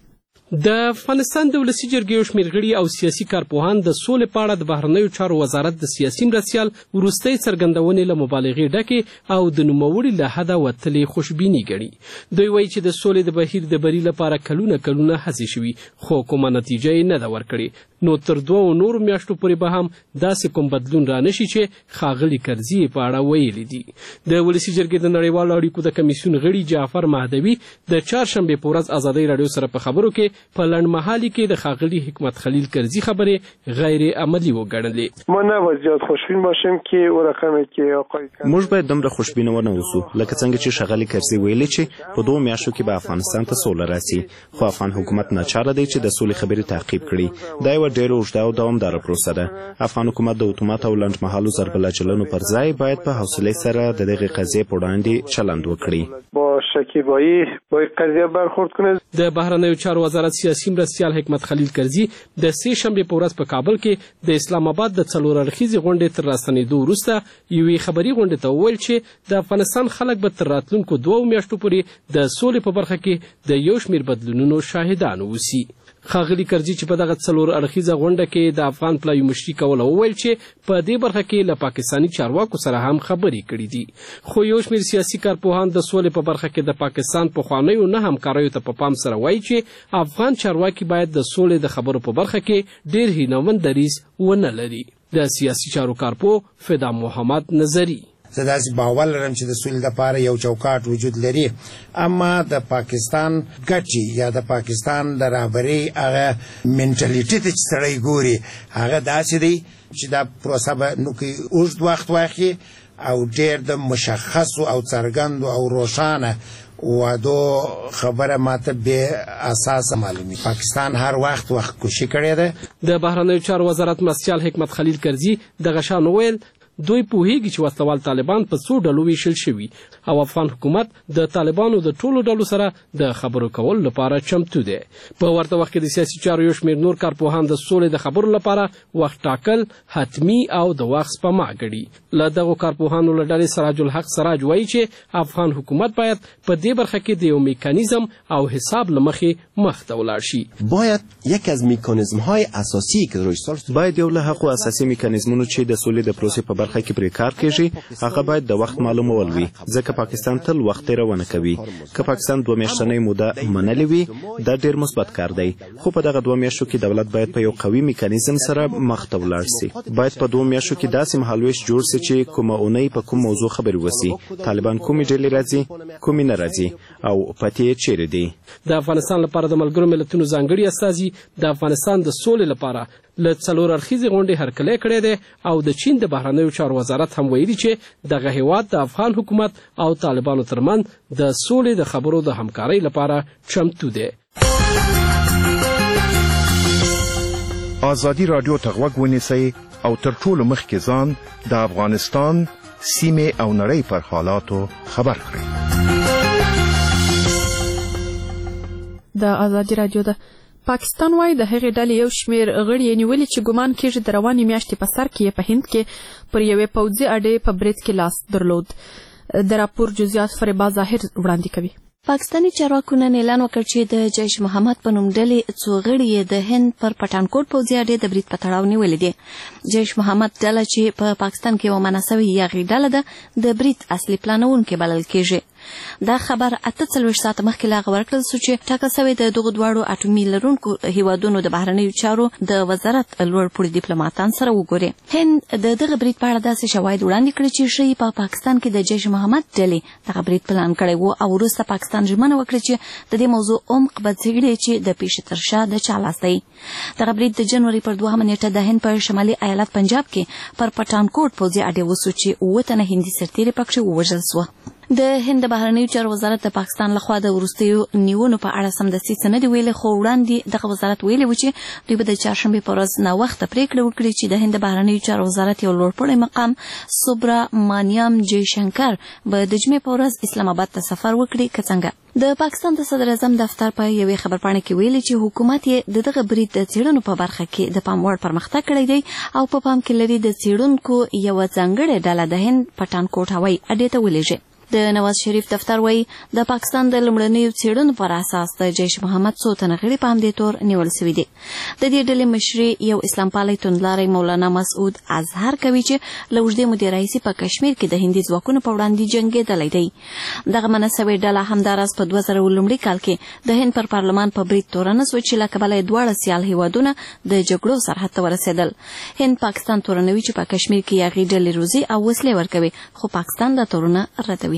M: د افغانستان د ولسي جرګې یو شمېر غړي او سیاسي کارپوهان د سولې په اړه د بهرنیو چارو وزارت د سیاسي مرستیال وروستۍ څرګندونې له مبالغې ډکې او د نوموړي له حده وتلې خوشبیني ګڼي. دوی وایي چې د سولې د بهیر د بري لپاره کلونه هڅې شوي خو کومه نتیجه یې نه ده ورکړې. نو تر 2 نورو میاشتو پورې به هم داسې کوم بدلون رانشي چې ښاغلي کرزي په اړه ویلي دي. د ولسي جرګې د نړیوالو اړیکو د کمیسیون غړي جعفر مهدوي د چهارشنبې په ورځ آزادۍ راډیو سره په خبرو کې په لنډمهالي کې د ښاغلي حکمت خلیل کرزي خبرې غیر عملي وګڼلې.
S: ما نباید زیاد خوشبین باشیم که او رقمی که آقای
J: موږ باید دومره خوشبین ونه اوسو لکه څنګه چې ښاغلي کرزي ویلي چې په 2 میاشتو کې به افغانستان ته سوله راسي، خو افغان حکومت ناچاره دی چې د سولې خبرې تعقیب کړي. دا یو ډېره اوږده او دوامداره پروسه ده. افغان حکومت د اتومات او لنډمهالو ضربله چلنو پر ځای باید په حوصلې سره د دغې قضیې په وړاندې چلند وکړي.
S: با شکیبایی با قضیه برخورد کنه.
M: د بهرنیو چارو وزارت سیاسي مرستیال حکمت خلیل کرزي د 3 شنبې په ورځ په کابل کې د اسلام آباد د 4 اړخیزې غونډې تر راستنېدو وروسته یوې خبري غونډې ته وویل چې د افغانستان خلک به تر راتلونکو 2 میاشتو پورې د سولې په برخه کې د یو شمېر بدلونونو شاهدان اوسي. ښاغلي کرزي چې په دغه 4 اړخیزه غونډه کې د افغان پلاوي مشري کوله وویل چې په دې برخه کې له پاکستاني چارواکو سره هم خبرې کړې دي، خو یو شمېر سیاسي کارپوهان د سولې په برخه کې د پاکستان پخوانیو نه همکاریو ته په پام سره وایي چې افغان چارواکي باید د سولې د خبرو په برخه کې ډېر هیلهمند دریځ ونه لري. د سیاسي چارو کارپوه فدا محمد نظري:
T: زه داسې باور لرم چې د سولې لپاره یو چوکاټ وجود لري، اما د پاکستان ګټې یا د پاکستان د رهبرۍ هغه منټالیټي ته چې سړی ګوري هغه داسې دی چې دا پروسه به نو کې اوږد وخت واخلي او ډېر د مشخصو او څرګندو او روښانه وعدو خبره ماته به اساس معلومي. پاکستان هر وخت کشي کړې ده.
M: د بهرنیو چارو وزارت مرستیال حکمت خلیل کرزي دغه شان وویل دوی پوهیږي چې وسلوال طالبان په 100 ډلو ویشل شوي او افغان حکومت د طالبانو د ټولو ډلو سره د خبرو کولو لپاره چمتو دی. په ورته وخت کې د سیاسي چارو یو شمېر نور کارپوهان د سولې د خبرو لپاره وخت ټاکل حتمي او د وخت سپما ګڼي. له دغو کارپوهانو له ډلې سراج الحق سراج وایي چې افغان حکومت باید په دې برخه کې د یو میکانیزم او حساب له مخې مخ ته ولاړ شي.
U: باید یک از میکانیزم‌های اساسی که روی
J: باید یو له هغو اساسي میکانیزمونو چې د سولې د پروسې په برخه کې پرې کار کیږي هغه باید د وخت معلومول وي، ځکه پاکستان تل وخت تېرونه کوي. که پاکستان 2 میاشتنۍ موده منلې وي دا ډېر مثبت کار دی، خو په دغه 2 میاشتو کې دولت باید په یو قوي میکانیزم سره مخ ته ولاړ شي. باید په 2 میاشتو کې داسې مهالویش جوړ شي چې کومه اونۍ په کوم موضوع خبرې وسی، طالبان کومې ډلې راځي کومې نه راځي او پتې یې چیرې دي.
M: د افغانستان لپاره د ملګرو ملتونو ځانګړي استازي د افغانستان د سولې لپاره له 4 اړخیزې غونډې هرکلی کړی دی او د چین د بهرنیو چارو وزارت هم ویلي چې دغه هیواد د افغان حکومت او طالبانو ترمنځ د سولې د خبرو د همکارۍ لپاره چمتو دی.
V: آزادي رادیو ته غوږ ونیسئ او تر ټولو مخکې ځان د افغانستان سیمې او نړۍ پر حالاتو خبر کړئ.
B: د آزادي رادیو د پاکستان وايي د هغې ډلې یو شمېر غړي یې نیولي چې ګمان کېږي د روانې میاشتې په سر کې یې په هند کې پر یوې پوځي اډې په برید کې لاس درلود. د راپور جزئیات فریبا ظاهر وړاندې کوي.
F: پاکستاني چارواکو نن اعلان وکړ چې د جیش محمد په نوم ډلې څو غړي یې د هند پر پټانکوټ پوځي اډې د برید په تړاو نیولې دي. جیش محمد ډله چې په پاکستان کې ومنع سوې یاغي ډله ده د برید اصلي پلانونکې بلل کېږي. دا خبر 48 ساعته مخکې لا ورکړل شو چې ټاکل شوی د دغو دواړو اټومي لرونکو هیوادونو د بهرنیو چارو د وزارت لوړ پوړي ډیپلوماټان سره وګوري. هند د دغه برید په اړه داسې شواهد وړاندې کړي چې ښیي په پاکستان کې د جیش محمد ډلې دغه برید پلان کړی و او وروسته پاکستان ژمنه وکړه چې د دې موضوع عمق به څېړي چې د پیښې تر شا د چا لاس دی. دغه برید د جنوري پر 2 نیټه د هند په شمالي ایالت پنجاب کې پر پټانکوټ پوځي اډې وسو چې 7 تنه هندي سرتیري پکښې ووژل شوه. د هند بهرنیو چارو وزارت د پاکستان لخوا د وروستیو نیونو په اړه سمدستي څه نه دي ویلي، خو وړاندې دغه وزارت ویلي و چې دوی به د چهارشنبې په ورځ ناوخته پریکړه وکړي چې د هند بهرنیو چارو وزارت یو لوړپوړی مقام سوبرامانیام جی شنکر به د جمعې په ورځ اسلام آباد ته سفر وکړي که څنګه. د پاکستان د صدر اعظم دفتر په یوې خبرپاڼه کې ویلي چې حکومت یې دغه برید د څېړنو په برخه کې د پام وړ پرمختګ کړی دی او په پام کې لري د څېړونکو یوه ځانګړې ډله د هند پټانکوټ هوایي اډې ته ولېږي. د نواز شریف دفتر وایي د پاکستان د لومړنیو څېړنو پر اساس د جیش محمد څو تنه غړي په همدې تور نیول شوي دي. د دې ډلې مشري یو اسلام پالی توندلاری مولانا مسعود اظهر کوي چې له اوږدې مودې راهیسې په کشمیر کې د هندي ځواکونو په وړاندې جنګېدلی دی. دغه منع سوې ډله همداراز په 2000 کال کې د هند پر پارلمان په برید تورنه سوه چې له کبله یې دواړه سیال هیوادونه د جګړو سرحد ته ورسېدل. هند پاکستان تورنوي چې په کشمیر کې یاغي ډلې روزي او وسلې ورکوي، خو پاکستان دا تورونه ردوي.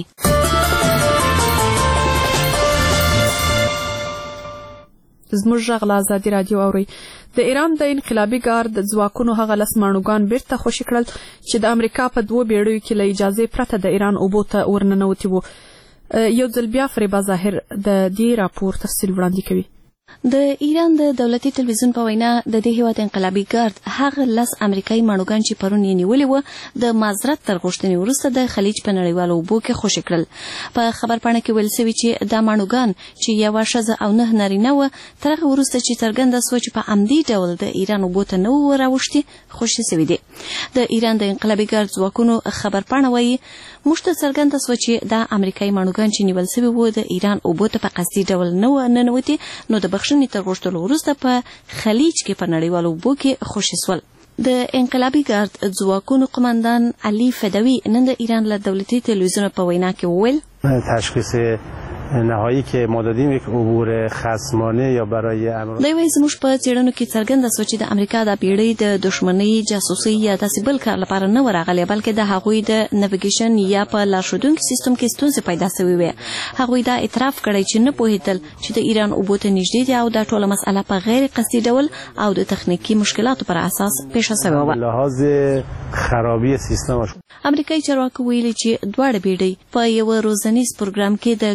B: زموږ غږ له ازادي رادیو اورئ. د ایران د انقلابي ګارد ځواکونو هغه 10 ماڼوګان بیرته خوشي کړل چې د امریکا په 2 بیړیو کې له اجازې پرته د ایران اوبو ته ورننوتي وو. یو ځل بیا فریبا ظاهر د دې راپور تفصیل وړاندې کوي.
F: د ایران د دولتي تلویزیون په وینا د دې هیواد انقلابي ګارد هغه 10 امریکایي ماڼوګان چې پرون یې نیولي وو د معذرت تر غوښتنې وروسته د خلیج په نړیوالو اوبو کې خوشي کړل. په خبرپاڼه کې ویل شوي چې دا ماڼوګان چې یوه ښځه او 9 نارینه وه تر هغه وروسته چې څرګنده سوه چې په همدې ډول د ایران اوبو ته نه وو راوښتي خوشي سوي دي. د ایران د انقلابي ګارد ځواکونو خبرپاڼه وایي موږ ته څرګنده سوه چې دا امریکایي ماڼوګان چې نیول سوي وو د ایران اوبو ته په قصدي ډول نه وه ننوتي، نو د بخښنې تر غوښتلو وروسته په خلیج کې په نړیوالو اوبو کې خوشي سول. د انقلابی ګارد ځواکونو قماندان علي فدوی نن د ایران له دولتي تلویزیون په وینا کې وویل
W: تشخیص نهایی که ما دادیم یک عبور خصمانه یا برای امر
F: دوی زموږ په څېړنو کې څرګنده سوه چې د امریکا د پیړۍ د دښمنۍ جاسوسۍ یا داسې بل کار لپاره نه ورغلې، بلکې د هغوی د نویګیشن یا په لارښودونکي سیستم کې ستونزې پیدا سوي وې. هغوی دا اعتراف کړی چې نه پوهېدل چې د ایران اوبو ته نږدې دي او دا ټوله مسئله په غیر قصدي ډول او د تخنیکي مشکلاتو پر اساس پیښه سوې وه.
W: لحاظ خرابي سیستم
F: امریکایي چارواکو ویلي چې دواړه بیړۍ په یو روزنیز پروګرام کې د ګډون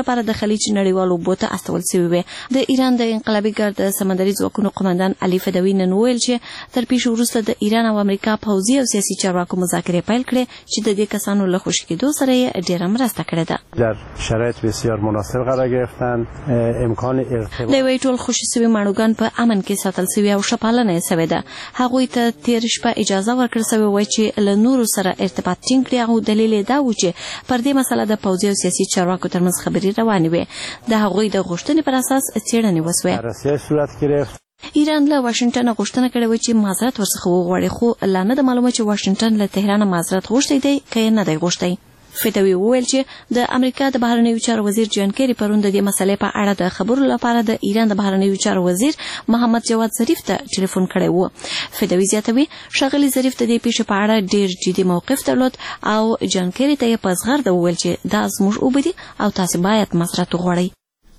F: لپاره د خلیج نړیوالو اوبو ته استول شوې وې. د ایران د انقلابي ګارد سمندري ځواکونو قومندان علي فدوي نن ویل چې تر پیښو وروسته د ایران او امریکا پوځي او سیاسي چارواکو مذاکرې پیل کړې چې د دې کسانو له خوشي کېدو سره یې ډېره مرسته کړې ده.
W: در شرایط بسیار مناسب قرار گرفتن، امکان ارتباط
F: دوی ټول خوشي سوي ماڼوګان په امن کې ساتل سوي او شپالنه یې سوي ده. هغوی ته تیر شپه اجازه ورکړل سوې وه چې له نورو سره ارتباط ټینګ کړي او دلیل یې دا و چې پر دې مسله د پوځي او سیاسي چارواکو ترمنځ خبرې روانې وې. د هغوی د غوښتنې پر اساس څېړنې وسوې. ایران له واشنگټن غوښتنه کړې وه چې معذرت ورڅخه وغواړي، خو لا نه ده معلومه چې واشنگټن له تهران معذرت غوښتی دی که نه دی غوښتی. فدوي وویل چې د امریکا د بهرنیو چارو وزیر جان کیری پرون د دې مسلې په اړه د خبرو لپاره د ایران د بهرنیو چارو وزیر محمد جواد ظریف ته ټلیفون کړی و. فدوي زیاتوي ښاغلي ظریف د دې پیښې په اړه ډېر جدي موقف درلود او جان کیری ته یې په زغرده وویل چې دا زموږ اوبه دي او تاسې باید معذرت وغواړئ.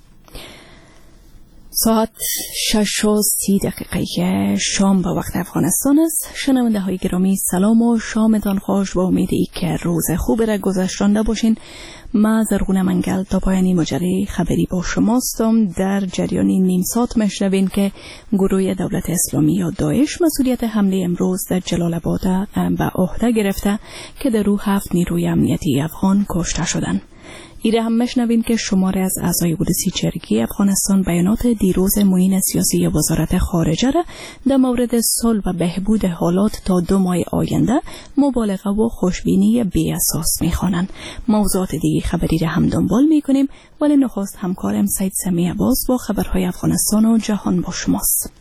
A: ساعت 6:30 شام به وقت افغانستان است. شنونده های گرامی سلام و شامتان خوش و امیدی که روز خوب را گذشتانده باشین. ما زرغونه منگل تا پایانی مجری خبری با شماستم. در جریان نیم ساعت میشنوین که گروه دولت اسلامی یا داعش مسئولیت حمله امروز در جلال آباد به عهده گرفته که در او 7 نیروی امنیتی افغان کشته شدند. ایره هم میشنوین که شماره از اعضای اودسی جرگی افغانستان بیانات دیروز معین سیاسی وزارت خارجه را در مورد صلح و بهبود حالات تا 2 ماه آینده مبالغه و خوشبینی بی اساس میخوانند. موضوعات دیگه خبری را هم دنبال میکنیم، ولی نخست همکارم سید سمیع عباس با خبرهای افغانستان و جهان با شماست.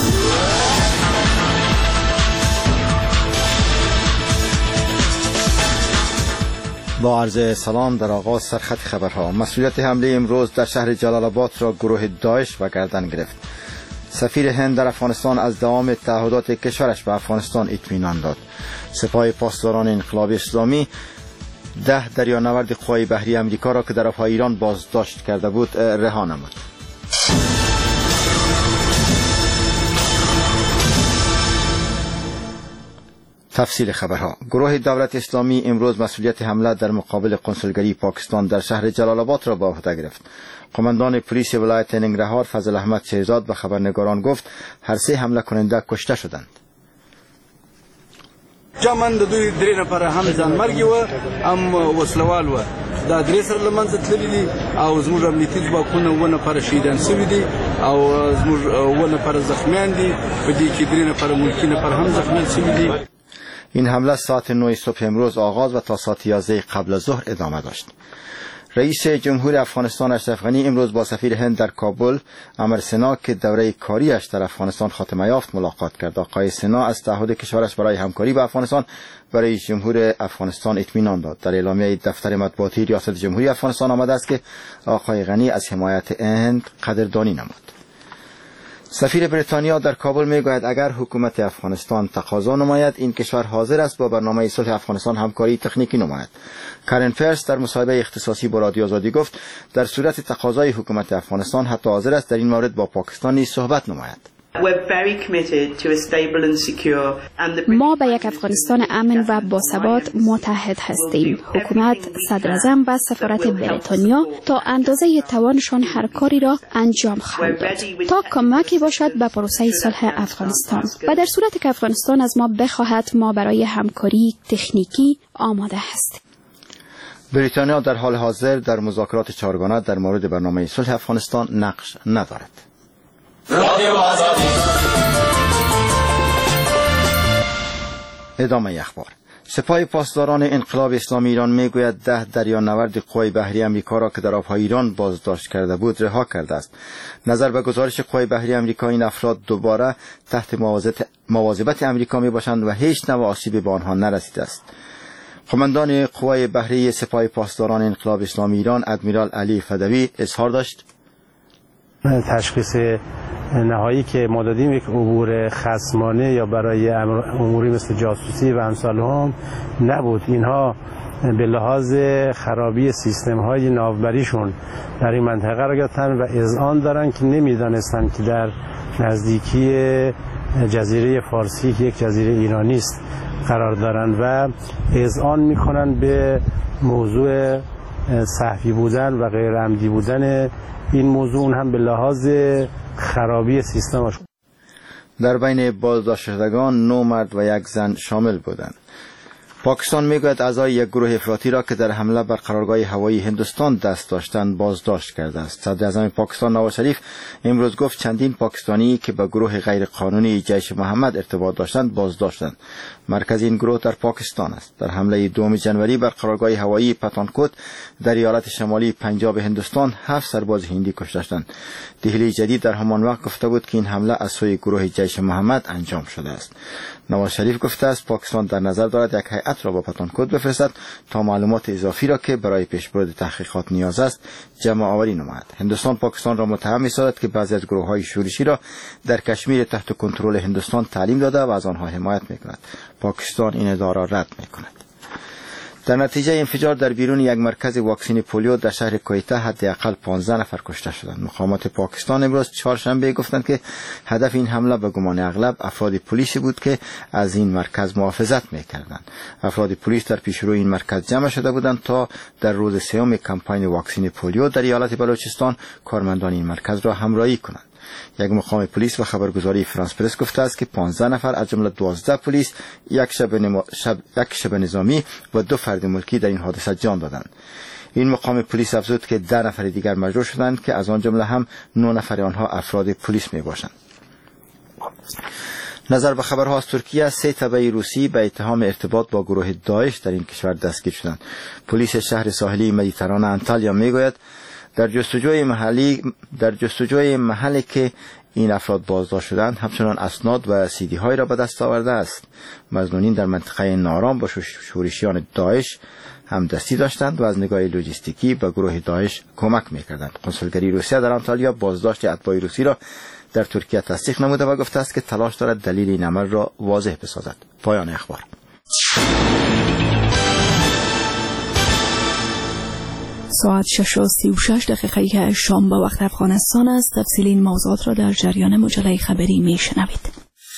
C: با عرض سلام در آغاز سرخط خبرها. مسئولیت حمله امروز در شهر جلال آباد را گروه داعش و گردن گرفت. سفیر هند در افغانستان از دوام تعهدات کشورش به افغانستان اطمینان داد. سپاه پاسداران انقلاب اسلامی 10 دریانورد قوای بحری امریکا را که در آبهای ایران بازداشت کرده بود رها نمود. تفصیل خبرها. گروه دولت اسلامی امروز مسئولیت حمله در مقابل کنسولگری پاکستان در شهر جلال آباد را به عهده گرفت. قماندان پلیس ولایت ننگرهار فضل احمد شهزاد به خبرنگاران گفت هر 3 حمله کننده کشته شدند.
D: جمن د دوی 3 نفر هم ځانمرګي و هم وسلوال و دا 3 سره لمنځه تللي دي او زموږ امنیتي ځواکونه 1 نفر شهیدان شوي دي او زموږ 1 نفر زخمیان دي، په دې کې 3 نفر ملکی نفر هم زخمیان شوي دي.
C: این حمله ساعت 9 صبح امروز آغاز و تا ساعت 11 قبل از ظهر ادامه داشت. رئیس جمهور افغانستان اشرف غنی امروز با سفیر هند در کابل امر سنا که دوره کاریش در افغانستان خاتمه یافت ملاقات کرد. آقای سنا از تعهد کشورش برای همکاری با افغانستان برای جمهور افغانستان اطمینان داد. در اعلامیه دفتر مطبوعاتی ریاست جمهوری افغانستان آمده است که آقای غنی از حمایت هند قدردانی نمود. سفیر بریتانیا در کابل میگوید اگر حکومت افغانستان تقاضا نماید این کشور حاضر است با برنامه صلح افغانستان همکاری تکنیکی نماید. کارن فرس در مصاحبه اختصاصی با رادیو آزادی گفت در صورت تقاضای حکومت افغانستان حتی حاضر است در این مورد با پاکستان نیز صحبت نماید.
X: ما به یک افغانستان امن و باثبات متحد هستیم. حکومت، صدراعظم و سفارت بریتانیا تا اندازه توانشان هر کاری را انجام خواهند داد تا کمکی باشد به پروسه صلح افغانستان و در صورتی که افغانستان از ما بخواهد ما برای همکاری تکنیکی آماده هستیم.
C: بریتانیا در حال حاضر در مذاکرات 4گانه در مورد برنامه صلح افغانستان نقش ندارد. ادامه اخبار. سپاه پاسداران انقلاب اسلامی ایران میگوید 10 دریانورد قوای بحری امریکا را که در آبهای ایران بازداشت کرده بود رها کرده است. نظر به گزارش قوای بحری امریکا این افراد دوباره تحت مواظبت امریکا می باشند و هیچ نوع آسیبی به آنها نرسیده است. قماندان قوای بحری سپاه پاسداران انقلاب اسلامی ایران ادمیرال علی فدوی اظهار داشت
W: تشخیص نهایی که ما دادیم یک عبور خصمانه یا برای اموری مثل جاسوسی و امثال هم نبود. اینها به لحاظ خرابی سیستم های ناوبریشون در این منطقه قرار گرفتن و اذعان دارن که نمیدانستن که در نزدیکی جزیره فارسی که یک جزیره ایرانی است قرار دارن و اذعان میکنن به موضوع صحفی بودن و غیر عمدی بودن این موضوع هم به لحاظ خرابی سیستمش.
C: در بین بازداشت شدگان 9 مرد و 1 زن شامل بودند. پاکستان میگوید اعضای یک گروه افراطی را که در حمله بر قرارگاه هوایی هندوستان دست داشتند بازداشت کرده است. صدر اعظم پاکستان نواز شریف امروز گفت چندین پاکستانی که به گروه غیر قانونی جیش محمد ارتباط داشتند بازداشتند. مرکز این گروه در پاکستان است. در حمله 2 جنوری بر قرارگاه هوایی پتانکوت در ایالت شمالی پنجاب هندوستان 7 سرباز هندی کشته شدند. دهلی جدید در همان وقت گفته بود که این حمله از سوی گروه جیش محمد انجام شده است. نواز شریف گفته است پاکستان در نظر دارد یک هیئت را به پتانکوت بفرستد تا معلومات اضافی را که برای پیشبرد تحقیقات نیاز است جمع آوری نماید. هندوستان پاکستان را متهم می‌سازد که بعضی از گروه‌های شورشی را در کشمیر تحت کنترل هندوستان تعلیم داده و از آنها حمایت می‌کند. پاکستان این ادعا را رد می‌کند. در نتیجه انفجار در بیرون یک مرکز واکسین پولیو در شهر کویتا حداقل 15 نفر کشته شدند. مقامات پاکستان امروز چهارشنبه گفتند که هدف این حمله به گمان اغلب افراد پلیسی بود که از این مرکز محافظت می‌کردند. افراد پلیس در پیشرو این مرکز جمع شده بودند تا در روز سوم کمپاین واکسین پولیو در ایالت بلوچستان کارمندان این مرکز را همراهی کنند. یک مقام پلیس و خبرگزاری فرانس پرس گفته است که 15 نفر از جمله 12 پلیس، یک شب نظامی و 2 فرد ملکی در این حادثه جان دادند. این مقام پلیس افزود که 10 نفر دیگر مجروح شدند که از آن جمله هم 9 نفر آنها افراد پلیس می باشند. نظر به خبرها از ترکیه 3 تبع روسی به اتهام ارتباط با گروه داعش در این کشور دستگیر شدند. پلیس شهر ساحلی مدیترانه انتالیا میگوید در جستجوی محلی که این افراد بازداشت شدند همچنان اسناد و سیدی های را به دست آورده است. مظنونین در منطقه نارام با شورشیان داعش هم دستی داشتند و از نگاه لوجستیکی به گروه داعش کمک میکردند. کنسولگری روسیه در انتالیا بازداشت اتباع روسی را در ترکیه تصدیق نموده و گفته است که تلاش دارد دلیل این عمل را واضح بسازد. پایان اخبار.
A: ساعت 6:36 شام به وقت افغانستان است. تفصیل این موضوعات را در جریان مجله خبری میشنوید.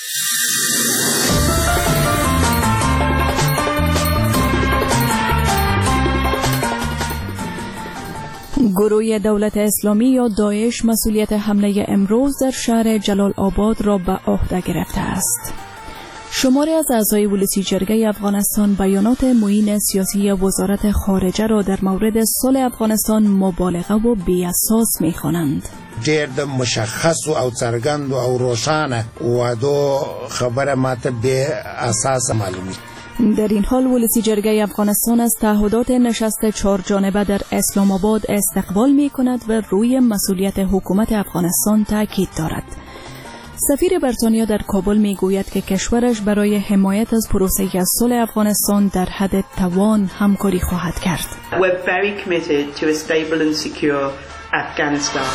A: گروه دولت اسلامی یا داعش مسئولیت حمله امروز در شهر جلال آباد را به عهده گرفته است. شماری از اعضای ولسی جرگه افغانستان بیانات معین سیاسی وزارت خارجه را در مورد صلح افغانستان مبالغه و بی‌اساس می‌خوانند.
T: ډېر د مشخص او څرګند او روښانه وعدو خبره ماته بې اساس معلومه.
A: در این حال ولسی جرگه افغانستان از تعهدات نشست 4 جانبه در اسلام آباد استقبال می‌کند و روی مسئولیت حکومت افغانستان تاکید دارد. سفیر بریتانیا در کابل میگوید که کشورش برای حمایت از پروسه صلح افغانستان در حد توان همکاری خواهد کرد.
E: We're very committed to a stable and secure Afghanistan.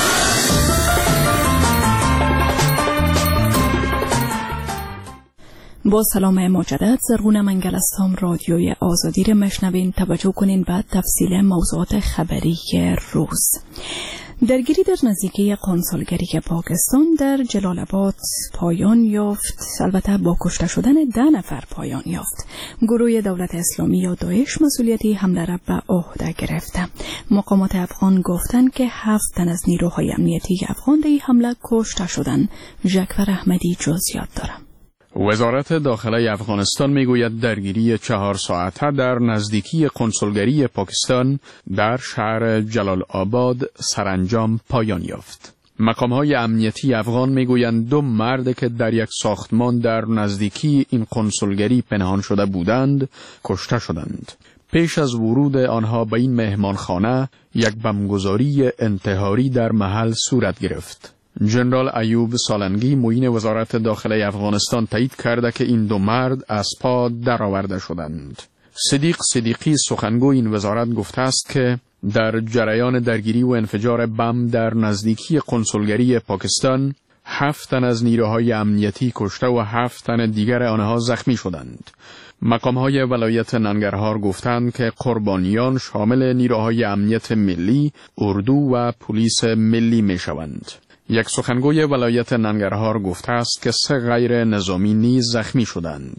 A: با سلام مجدد، زرغون منگل هستم. رادیوی آزادی را مشنوین. توجه کنین بعد تفصیل موضوعات خبری روز. درگیری در نزدیکی قنصلگری پاکستان در جلال آباد پایان یافت. البته با کشته شدن 10 نفر پایان یافت. گروه دولت اسلامی یا داعش مسئولیتی حمله را به عهده گرفته. مقامات افغان گفتند که 7 تن از نیروهای امنیتی افغان در این حمله کشته شدند. ژکفر احمدی جزئیات دارد.
G: وزارت داخله افغانستان میگوید درگیری 4 ساعته در نزدیکی قنصلگری پاکستان در شهر جلال آباد سرانجام پایان یافت. مقام‌های امنیتی افغان میگویند 2 مرد که در یک ساختمان در نزدیکی این قنصلگری پنهان شده بودند کشته شدند. پیش از ورود آنها به این مهمانخانه یک بمبگذاری انتحاری در محل صورت گرفت. جنرال ایوب سالنگی معین وزارت داخله افغانستان تایید کرده که این 2 مرد از پا درآورده شدند. صدیق صدیقی سخنگوی این وزارت گفته است که در جریان درگیری و انفجار بم در نزدیکی قنصلگری پاکستان 7 تن از نیروهای امنیتی کشته و 7 تن دیگر آنها زخمی شدند. مقام‌های ولایت ننگرهار گفتند که قربانیان شامل نیروهای امنیت ملی، اردو و پلیس ملی می‌شوند. یک سخنگوی ولایت ننگرهار گفته است که 3 غیر نظامی نیز زخمی شدند.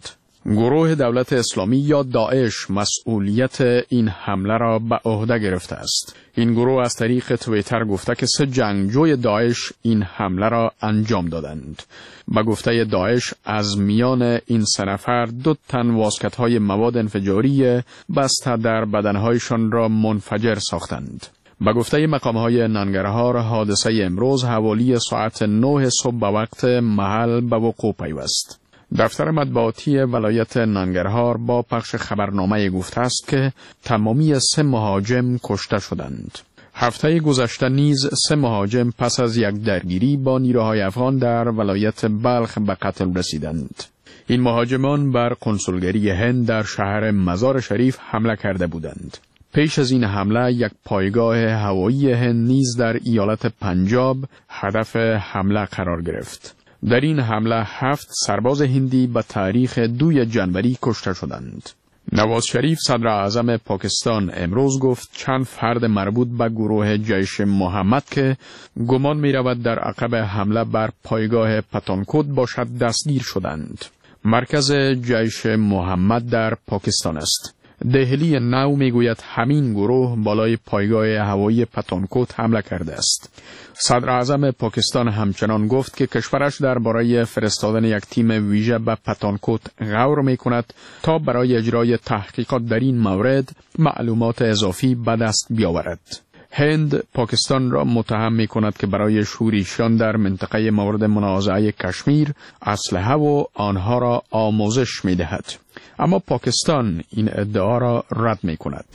G: گروه دولت اسلامی یا داعش مسئولیت این حمله را به عهده گرفته است. این گروه از طریق توییتر گفته که 3 جنگجوی داعش این حمله را انجام دادند. به گفته داعش از میان این 3 نفر 2 تن واسکت‌های مواد انفجاری بسته در بدنهایشان را منفجر ساختند. به گفته مقام‌های ننگرهار حادثه امروز حوالی ساعت 9 صبح به وقت محل به وقوع پیوست. دفتر مطبوعاتی ولایت ننگرهار با پخش خبرنامه گفته است که تمامی 3 مهاجم کشته شدند. هفته گذشته نیز 3 مهاجم پس از یک درگیری با نیروهای افغان در ولایت بلخ به قتل رسیدند. این مهاجمان بر قنصلگری هند در شهر مزار شریف حمله کرده بودند. پیش از این حمله یک پایگاه هوایی هند نیز در ایالت پنجاب هدف حمله قرار گرفت. در این حمله 7 سرباز هندی به تاریخ 2 جنوری کشته شدند. نواز شریف صدر اعظم پاکستان امروز گفت چند فرد مربوط به گروه جیش محمد که گمان می رود در عقب حمله بر پایگاه پتانکوت باشد دستگیر شدند. مرکز جیش محمد در پاکستان است. دهلی نو میگوید همین گروه بالای پایگاه هوایی پتانکوت حمله کرده است. صدر اعظم پاکستان همچنان گفت که کشورش درباره فرستادن یک تیم ویژه به پتانکوت غور میکند تا برای اجرای تحقیقات در این مورد معلومات اضافی به دست بیاورد. هند پاکستان را متهم می کند که برای شورشیان در منطقه مورد منازعه کشمیر اسلحه و آنها را آموزش می دهد. اما پاکستان این ادعا را رد می کند.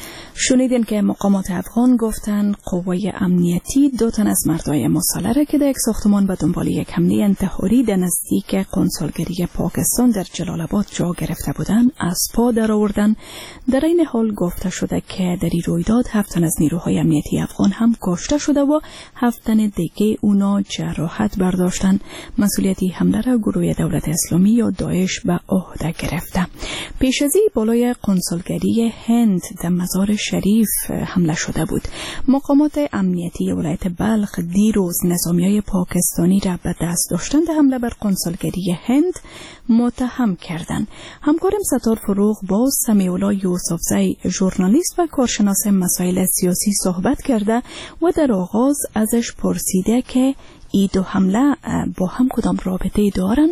A: شنیدین که مقامات افغان گفتن قوای امنیتی 2 تن از مردای مسلح که در یک ساختمان به دنبال یک حمله انتحاری در نزدیک قنصلگری پاکستان در جلال آباد جا گرفته بودند از پا در آوردن. در این حال گفته شده که در این رویداد 7 تن از نیروهای امنیتی افغان هم کشته شده و 7 تن دیگه اونا جراحت برداشتن. مسئولیتی حمله را گروه دولت اسلامی یا داعش به عهده گرفته. پیش از این بالای قنصلگری هند در مزار شریف حمله شده بود. مقامات امنیتی ولایت بلخ دیروز نظامیای پاکستانی را به دست داشتن در حمله بر قنصلگری هند متهم کردند. همکارم ستار فروغ با سمیع الله یوسفزی ژورنالیست و کارشناس مسائل سیاسی صحبت کرده و در آغاز ازش پرسیده که این 2 حمله با هم کدام رابطه دارن؟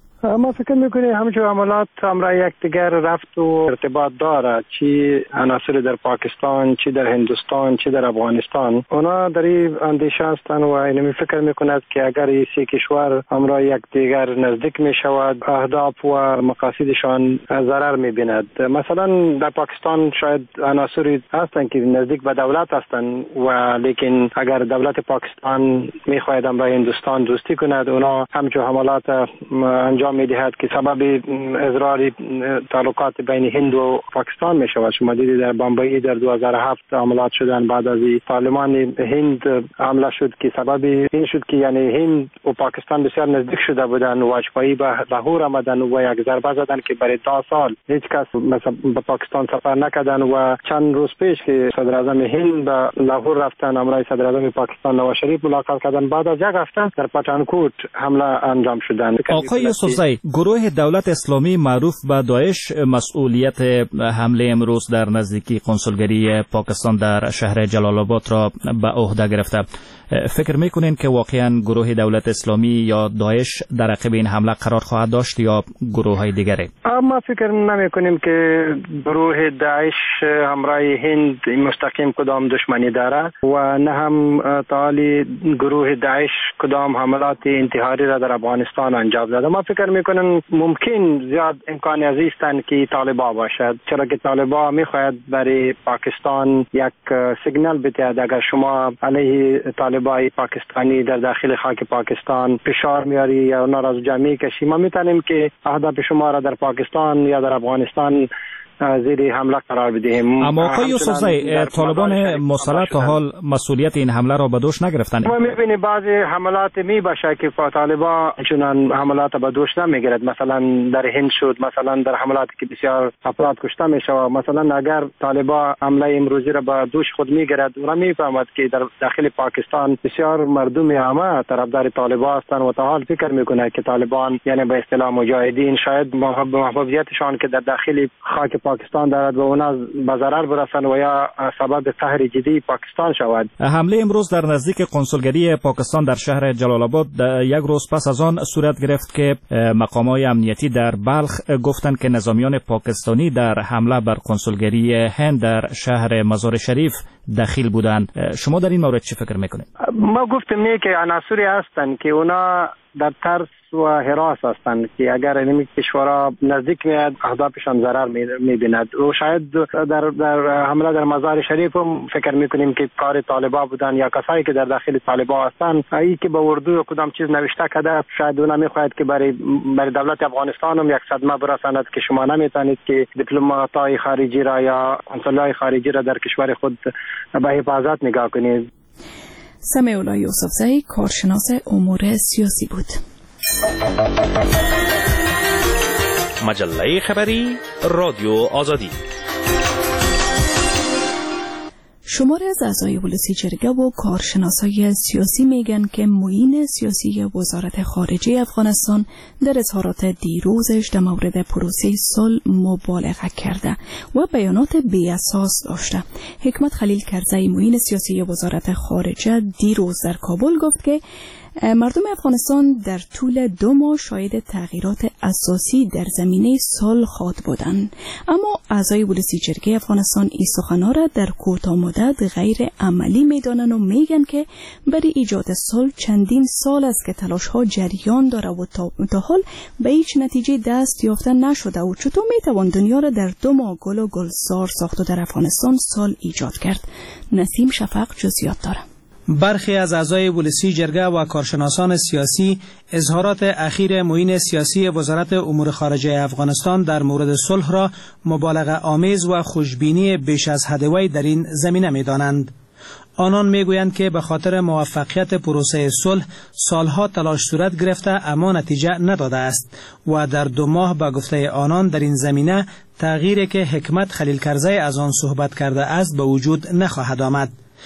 S: ما فکر میکنیم همچون عملات همراه یکدیگر رفت و ارتباط داره، چی عناصر در پاکستان، چی در هندوستان، چی در افغانستان. اونا در این اندیشه هستند و اینمی فکر میکند که اگر این 3 کشور همراه یکدیگر نزدیک میشود اهداف و مقاصدشان ضرر میبیند. مثلا در پاکستان شاید عناصری هستند که نزدیک به دولت هستند و لیکن اگر دولت پاکستان میخواهد همراه هندوستان دوستی کند اونا همچون حملات انجام می‌دهد که سبب اضرار تعلقات بین هند و پاکستان می‌شود. شما دیدید در بمبئی در 2007 حملات شدن، بعد از طالبان هند حمله شد که سبب این شد که یعنی هند و پاکستان بسیار نزدیک شده بودند و اشپایی به لاهور آمدن و یک ضربه زدن که برای 10 سال هیچ کس مثلا به پاکستان سفر نکردن و چند روز پیش که صدر اعظم هند به لاهور رفتن همراه صدر اعظم پاکستان نواز شریف ملاقات کردن، بعد از یک هفته در پتانکوت حمله انجام شدن.
I: آقای یوسفزی، گروه دولت اسلامی معروف به داعش مسئولیت حمله امروز در نزدیکی قنصلگری پاکستان در شهر جلال آباد را به عهده گرفته. فکر میکنین که واقعا گروه دولت اسلامی یا داعش در عقب این حمله قرار خواهد داشت یا گروه های دیگری؟
S: ما فکر نمیکنیم که گروه داعش همراه هند مستقیم کدام دشمنی داره و نه هم تعالی گروه داعش کدام حملات انتحاری را در افغانستان انجام داده. ما فکر میکنیم ممکن زیاد امکان عزیز است که طالبان باشد، چرا که طالبان میخواهد برای پاکستان یک سیگنال بدهد اگر شما علیه طالبان پاکستانی در داخل خاک پاکستان فشار میاری یا اونا را از جمعی کشی، ما میتونیم که اهداف شما را در پاکستان یا در افغانستان زیر حمله قرار بدهیم.
I: اما آقای یوسفزی، طالبان مسلح تا حال مسئولیت این حمله را به دوش نگرفتند.
S: ما می‌بینیم بعضی حملات میباشه که طالبان چنان حملات به دوش نمیگیرد. مثلا در هند شد، مثلا در حملاتی که بسیار افراد کشته میشه. مثلا اگر طالبان حمله امروزی را به دوش خود میگیرد و میفهمد که در داخل پاکستان بسیار مردم عامه طرفدار طالبان هستند و تا حال فکر میکنه که طالبان یعنی به اصطلاح مجاهدین شاید محبوبیتشان که در داخل خاک پاکستان دارد و اونا به ضرر برسند و یا سبب قهر جدی پاکستان شود.
I: حمله امروز در نزدیک کنسولگری پاکستان در شهر جلال آباد یک روز پس از آن صورت گرفت که مقامات امنیتی در بلخ گفتند که نظامیان پاکستانی در حمله بر کنسولگری هند در شهر مزار شریف دخیل بودند. شما در این مورد چه فکر میکنید؟
S: ما گفتیم که عناصری هستند که اونا در ترس و هراس هستند که اگر این کشورها نزدیک میاد اهدافشان ضرر میبیند و شاید در حمله در مزار شریف هم فکر میکنیم که کار طالبان بودن یا کسایی که در داخل طالبان هستند. ای که به اردو کدام چیز نوشته کرده شاید اونا میخواهد که برای دولت افغانستان هم یک صدمه برساند که شما نمیتونید که دیپلمات‌های خارجی را یا کنسولای خارجی را در کشور خود به حفاظت نگاه کنید.
A: سمیع یوسفزی کارشناس امور سیاسی بود.
K: مجله خبری رادیو آزادی.
A: شماره از اعضای ولسی جرگه و کارشناسای سیاسی میگن که معین سیاسی وزارت خارجه افغانستان در اظهارات دیروزش در مورد پروسه صلح مبالغه کرده و بیانات بی اساس داشته. حکمت خلیل کرزی معین سیاسی وزارت خارجه دیروز در کابل گفت که مردم افغانستان در طول 2 ماه شاهد تغییرات اساسی در زمینه صلح خواهد بودند، اما اعضای ولسی جرگه افغانستان این سخنان را در کوتاه مدت غیر عملی میدانند و میگن که برای ایجاد صلح چندین سال است که تلاش‌ها جریان داره و تا حال به هیچ نتیجه دست یافته نشده و چطور میتوان دنیا را در 2 ماه گل و گلزار ساخت و در افغانستان صلح ایجاد کرد؟ نسیم شفق جزئیات داره.
L: برخی از اعضای ولسی جرگه و کارشناسان سیاسی اظهارات اخیر معین سیاسی وزارت امور خارجه افغانستان در مورد صلح را مبالغه آمیز و خوشبینی بیش از حد وی در این زمینه می‌دانند. آنان میگویند که به خاطر موفقیت پروسه صلح سالها تلاش صورت گرفته اما نتیجه نداده است و در 2 ماه به گفته آنان در این زمینه تغییری که حکمت خلیل کرزی از آن صحبت کرده است به وجود نخواهد آمد.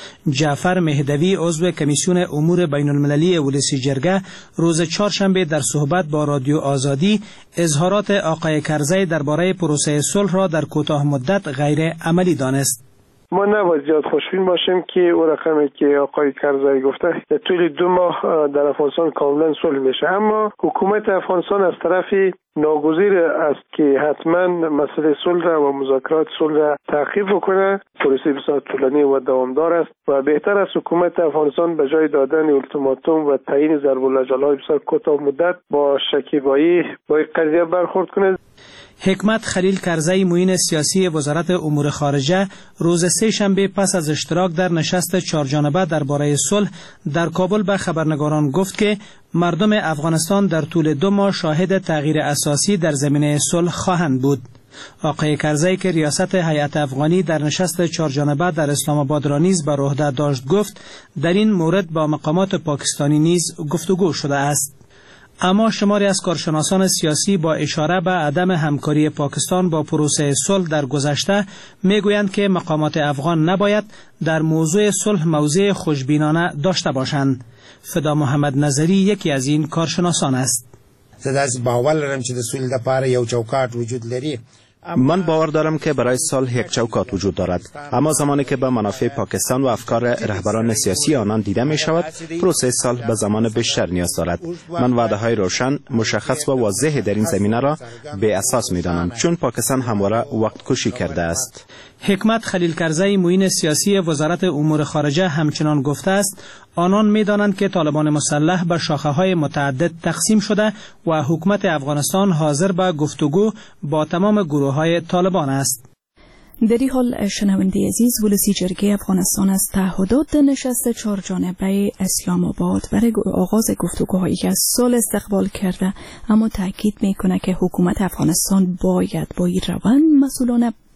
L: جعفر مهدوی عضو کمیسیون امور بین المللی ولسی جرگه روز چهارشنبه در صحبت با رادیو آزادی اظهارات آقای کرزی درباره پروسه صلح را در کوتاه مدت غیر عملی دانست.
N: ما نباید زیاد خوشبین باشیم که او رقمی که آقای کرزی گفته در طول 2 ماه در افغانستان کاملا صلح میشه، اما حکومت افغانستان از طرفی ناگزیر است که حتما مسئله صلح و مذاکرات صلح را تعقیب بکنه. پروسه بسیار طولانی و دوامدار است و بهتر است حکومت افغانستان به جای دادن اولتیماتوم و تعیین ضرب الاجل‌های بسیار کوتاه مدت با شکیبایی با این قضیه برخورد کنه.
L: حکمت خلیل کرزی معین سیاسی وزارت امور خارجه روز 3 شنبه پس از اشتراک در نشست 4 جانبه درباره صلح در کابل به خبرنگاران گفت که مردم افغانستان در طول 2 ماه شاهد تغییر اساسی در زمینه صلح خواهند بود. آقای کرزی که ریاست هیئت افغانی در نشست 4 جانبه در اسلام آباد را نیز بر عهده داشت گفت در این مورد با مقامات پاکستانی نیز گفتگو شده است. اما شماری از کارشناسان سیاسی با اشاره به عدم همکاری پاکستان با پروسه صلح در گذشته میگویند که مقامات افغان نباید در موضوع صلح موضع خوشبینانه داشته باشند. فدا محمد نظری یکی از این کارشناسان است.
J: من باور دارم که برای صلح یک چوکات وجود دارد، اما زمانی که به منافع پاکستان و افکار رهبران سیاسی آنان دیده می شود پروسه صلح به زمان بیشتر نیاز دارد. من وعده های روشن، مشخص و واضح در این زمینه را بی اساس می دانم، چون پاکستان همواره وقت کشی کرده است.
L: حکمت خلیل کرزی معین سیاسی وزارت امور خارجه همچنان گفته است آنان می دانند که طالبان مسلح به شاخه های متعدد تقسیم شده و حکومت افغانستان حاضر به گفتگو با تمام گروه های طالبان است.
A: در این حال شنونده عزیز، ولسی جرگه افغانستان از تعهدات نشست 4 جانبه اسلام آباد برای آغاز گفتگوهایی که از صلح استقبال کرده، اما تاکید میکنه که حکومت افغانستان باید با این روند مسئولانه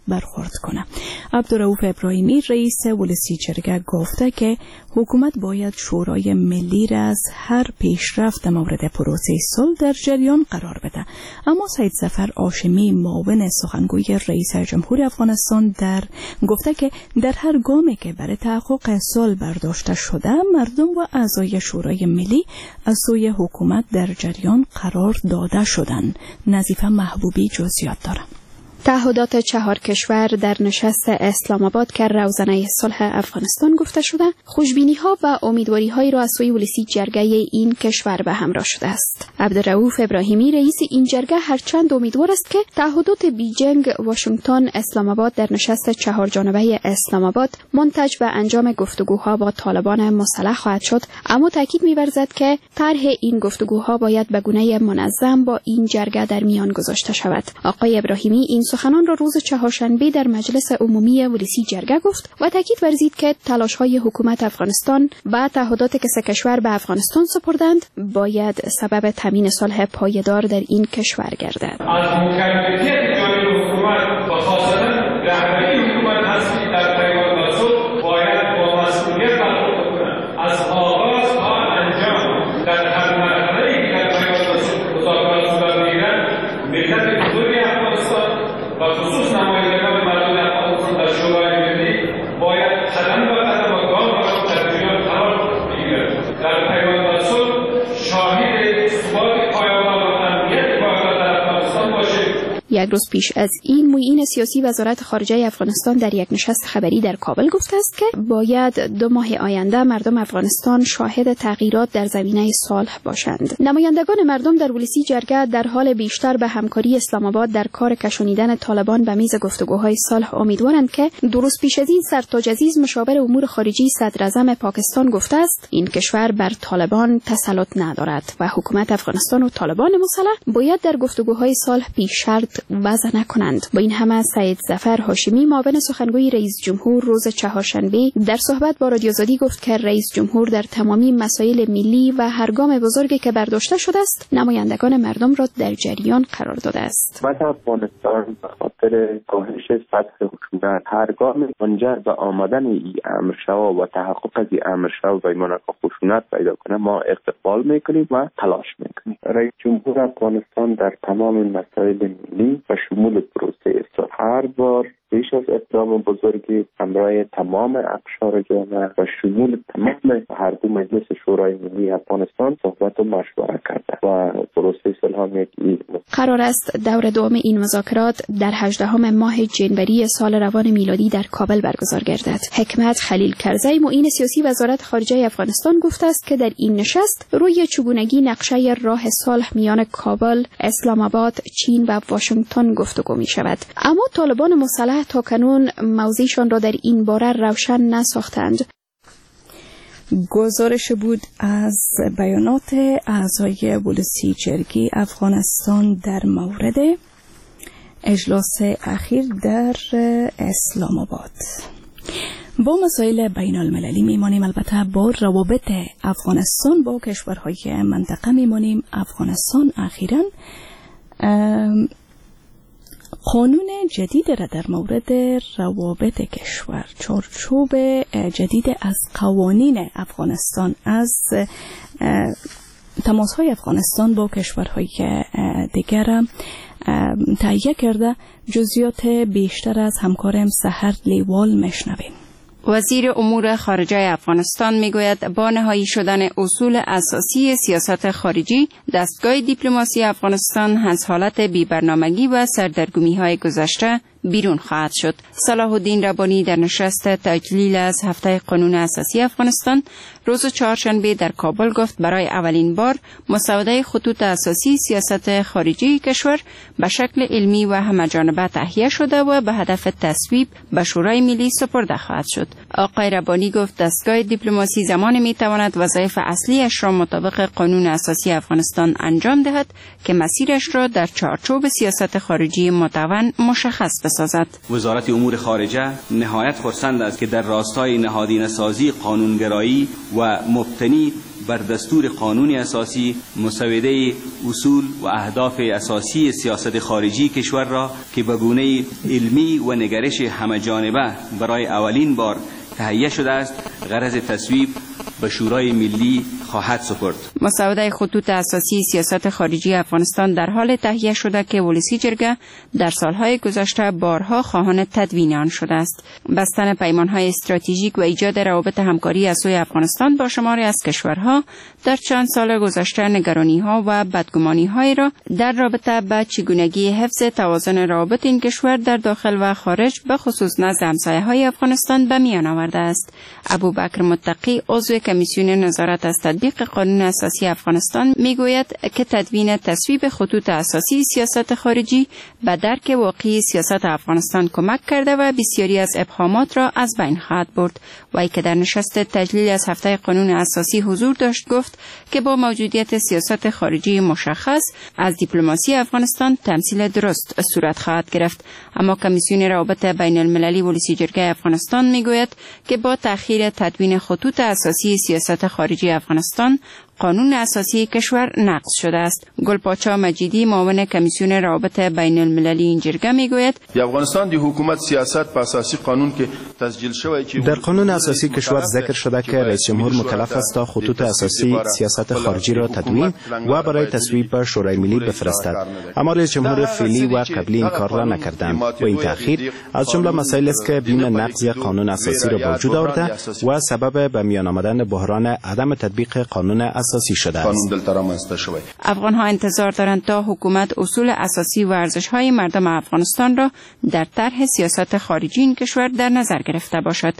A: برخورد کنه. عبدالرؤوف ابراهیمی رئیس ولسی جرگه گفته که حکومت باید شورای ملی را از هر پیشرفت مورد پروسه صلح در جریان قرار بده. اما سید ظفر هاشمی معاون سخنگوی رئیس جمهور افغانستان گفته که در هر گامی که برای تحقق صلح برداشته شده مردم و اعضای شورای ملی از سوی حکومت در جریان قرار داده شدند. نظیفه محبوبی جزئیات دارد.
X: تعهدات 4 کشور در نشست اسلام آباد که روزنه صلح افغانستان گفته شده، خوشبینی‌ها و امیدواری‌هایی را از سوی ولسی جرگه این کشور به همراه شده است. عبدالرؤوف ابراهیمی رئیس این جرگه هرچند امیدوار است که تعهدات بیجینگ، واشنگتن، اسلام آباد در نشست 4 جانبه اسلام آباد منتج به انجام گفتگوها با طالبان مسلح خواهد شد، اما تاکید می‌ورزد که طرح این گفتگوها باید به گونه منظم با این جرگه در میان گذاشته شود. آقای ابراهیمی این سخنان را روز چهارشنبه در مجلس عمومی ولسی جرگه گفت و تاکید ورزید که تلاش‌های حکومت افغانستان و تعهدات که سه کشور به افغانستان سپردند باید سبب تامین صلح پایدار در این کشور گردد.
H: از مکلفیت جانب حکومت و خاصتا رهبری حکومت هستی در پیمان با صلح باید با مسئولیت برخورد کنند. از آغاز تا انجام در هر مرحله‌ای که در پیمان با صلح مذاکرات صورت می‌گیرد ملت بزرگ افغانستان و خصوص نمایندگان مردم افغانستان در شورای ملی باید قدم به قدم و گام به گام در جریان قرار بگیرند. در پیمان با صلح شاهد ثبات پایدار و امنیت پایدار در افغانستان باشید.
X: یک روز پیش از این معین سیاسی وزارت خارجه افغانستان در یک نشست خبری در کابل گفته است که باید 2 ماه آینده مردم افغانستان شاهد تغییرات در زمینه صلح باشند. نمایندگان مردم در ولسی جرگه در حال بیشتر به همکاری اسلام آباد در کار کشانیدن طالبان به میز گفتگوهای صلح امیدوارند که 2 روز پیش از این سرتاج عزیز مشاور امور خارجه صدر اعظم پاکستان گفته است این کشور بر طالبان تسلط ندارد و حکومت افغانستان و طالبان مسلح باید در گفتگوهای صلح پیش شرط وضع نکنند. با این همه سید ظفر هاشمی معاون سخنگوی رئیس جمهور روز چهارشنبه در صحبت با رادیو آزادی گفت که رئیس جمهور در تمامی مسائل ملی و هر گام بزرگی که برداشته شده است نمایندگان مردم را در جریان قرار داده است.
O: حکومت افغانستان به خاطر کاهش سطح خشونت هر گام منجر به آمدن این امرشوا و تحقق از این امرشوا و ایمان خشونت پیدا کنه ما استقبال میکنیم و تلاش میکنیم. رئیس جمهور افغانستان در تمام مسائل ملی و شمول پروسه صلح هر بار پیش از اقدام بزرگی همراه تمام اقشار جامعه و شمول تمام هر دو مجلس شورای ملی افغانستان صحبت و مشورت کرده و پروسه صلح
X: قرار است دور دوم این مذاکرات در 18 ماه جنوری سال روان میلادی در کابل برگزار گردد. حکمت خلیل کرزی معین سیاسی وزارت خارجه افغانستان گفته است که در این نشست روی چگونگی نقشه راه صلح میان کابل، اسلام آباد، چین و واشنگتن گفتگو می شود. اما طالبان مسلح تا کنون موضعشان را در این باره روشن نساختند.
A: گزارش بود از بیانات اعضای ولسی جرگه افغانستان در مورد اجلاس اخیر در اسلام آباد. با مسائل بین المللی میمانیم، البته با روابط افغانستان با کشورهای منطقه میمانیم. افغانستان اخیراً قانون جدید را در مورد روابط کشور، چارچوب جدید از قوانین افغانستان، از تماس‌های افغانستان با کشورهای دیگر تهیه کرده. جزئیات بیشتر از همکارم سحر لیوال میشنویم.
P: وزیر امور خارجه افغانستان میگوید با نهایی شدن اصول اساسی سیاست خارجی، دستگاه دیپلماسی افغانستان از حالت بی‌برنامگی و سردرگمی‌های گذشته بیرون خواهد شد. صلاح الدین ربانی در نشست تجلیل از هفته قانون اساسی افغانستان روز چهارشنبه در کابل گفت برای اولین بار مسوده خطوط اساسی سیاست خارجی کشور به شکل علمی و همه‌جانبه تهیه شده و به هدف تصویب به شورای ملی سپرده خواهد شد. آقای ربانی گفت دستگاه دیپلماسی زمان میتواند وظایف اصلیش را مطابق قانون اساسی افغانستان انجام دهد که مسیرش را در چارچوب سیاست خارجی متون مشخص بسازد.
Q: وزارت امور خارجه نهایت خرسند است که در راستای نهادینه سازی قانونگرایی و مبتنی بر دستور قانون اساسی مسوده اصول و اهداف اساسی سیاست خارجی کشور را که به گونه علمی و نگرش همه‌جانبه برای اولین بار تهیه شده است غرض تصویب به شورای ملی خواهد سپرد.
P: مسوده خطوط اساسی سیاست خارجی افغانستان در حال تهیه شده که ولسی جرگه در سالهای گذشته بارها خواهان تدوین آن شده است. بستن پیمانهای استراتژیک و ایجاد روابط همکاری از سوی افغانستان با شماری از کشورها در چند سال گذشته نگرانی‌ها و بدگمانی‌هایی را در رابطه با چگونگی حفظ توازن روابط این کشور در داخل و خارج به خصوص نزد همسایه‌های افغانستان به میان آورده است. ابوبکر متقی عضو کمیسیون نظارت از تطبیق قانون اساسی افغانستان میگوید که تدوین تصویب خطوط اساسی سیاست خارجی به درک واقعی سیاست افغانستان کمک کرده و بسیاری از ابهامات را از بین خواهد برد. وی که در نشست تجلیل از هفته قانون اساسی حضور داشت گفت که با موجودیت سیاست خارجی مشخص از دیپلماسی افغانستان تمثیل درست صورت خواهد گرفت. اما کمیسیون روابط بین المللی ولسی جرگه افغانستان میگوید که با تأخیر تدوین خطوط اساسی سیاست خارجی افغانستان قانون اساسی کشور نقض شده است. گلپاچا مجیدی معاون کمیسیون روابط بین المللی این جرگه میگوید
M: افغانستان دی حکومت سیاست په اساسی قانون کې تسجیل شوی که
J: در قانون اساسی کشور ذکر شده که رئیس جمهور مکلف است تا خطوط اساسی سیاست خارجی را تدوین و برای تصویب به شورای ملی بفرستد. اما رئیس جمهور فعلی و قبلی این کار را نکردند و این تأخیر از جمله مسائل است که بیم نقض قانون اساسی را به وجود آورده و سبب به میان آمدن بحران عدم تطبیق قانون اساسی شده است.
P: افغان ها انتظار دارند تا حکومت اصول اساسی و ارزش های مردم افغانستان را در طرح سیاست خارجی این کشور در نظر گرفته باشد.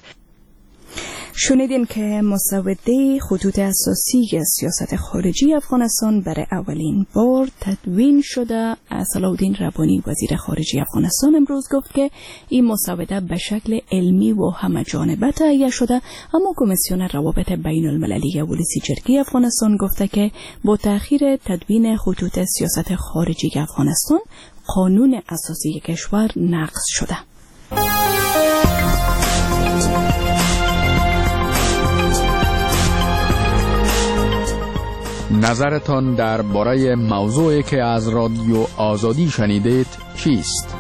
A: شنیدین که مسوده خطوط اساسی سیاست خارجی افغانستان برای اولین بار تدوین شده. صلاحالدین ربانی وزیر خارجه افغانستان امروز گفت که این مسوده به شکل علمی و همه‌جانبه تهیه شده، اما کمیسیون روابط بین المللی ولسی جرگه افغانستان گفته که با تأخیر تدوین خطوط سیاست خارجی افغانستان قانون اساسی کشور نقض شده.
G: نظرتان درباره موضوعی که از رادیو آزادی شنیدید چیست؟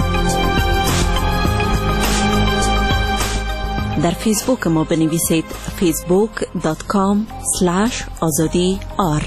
F: در فیسبوک ما بنویسید facebook.com/azadi.ar.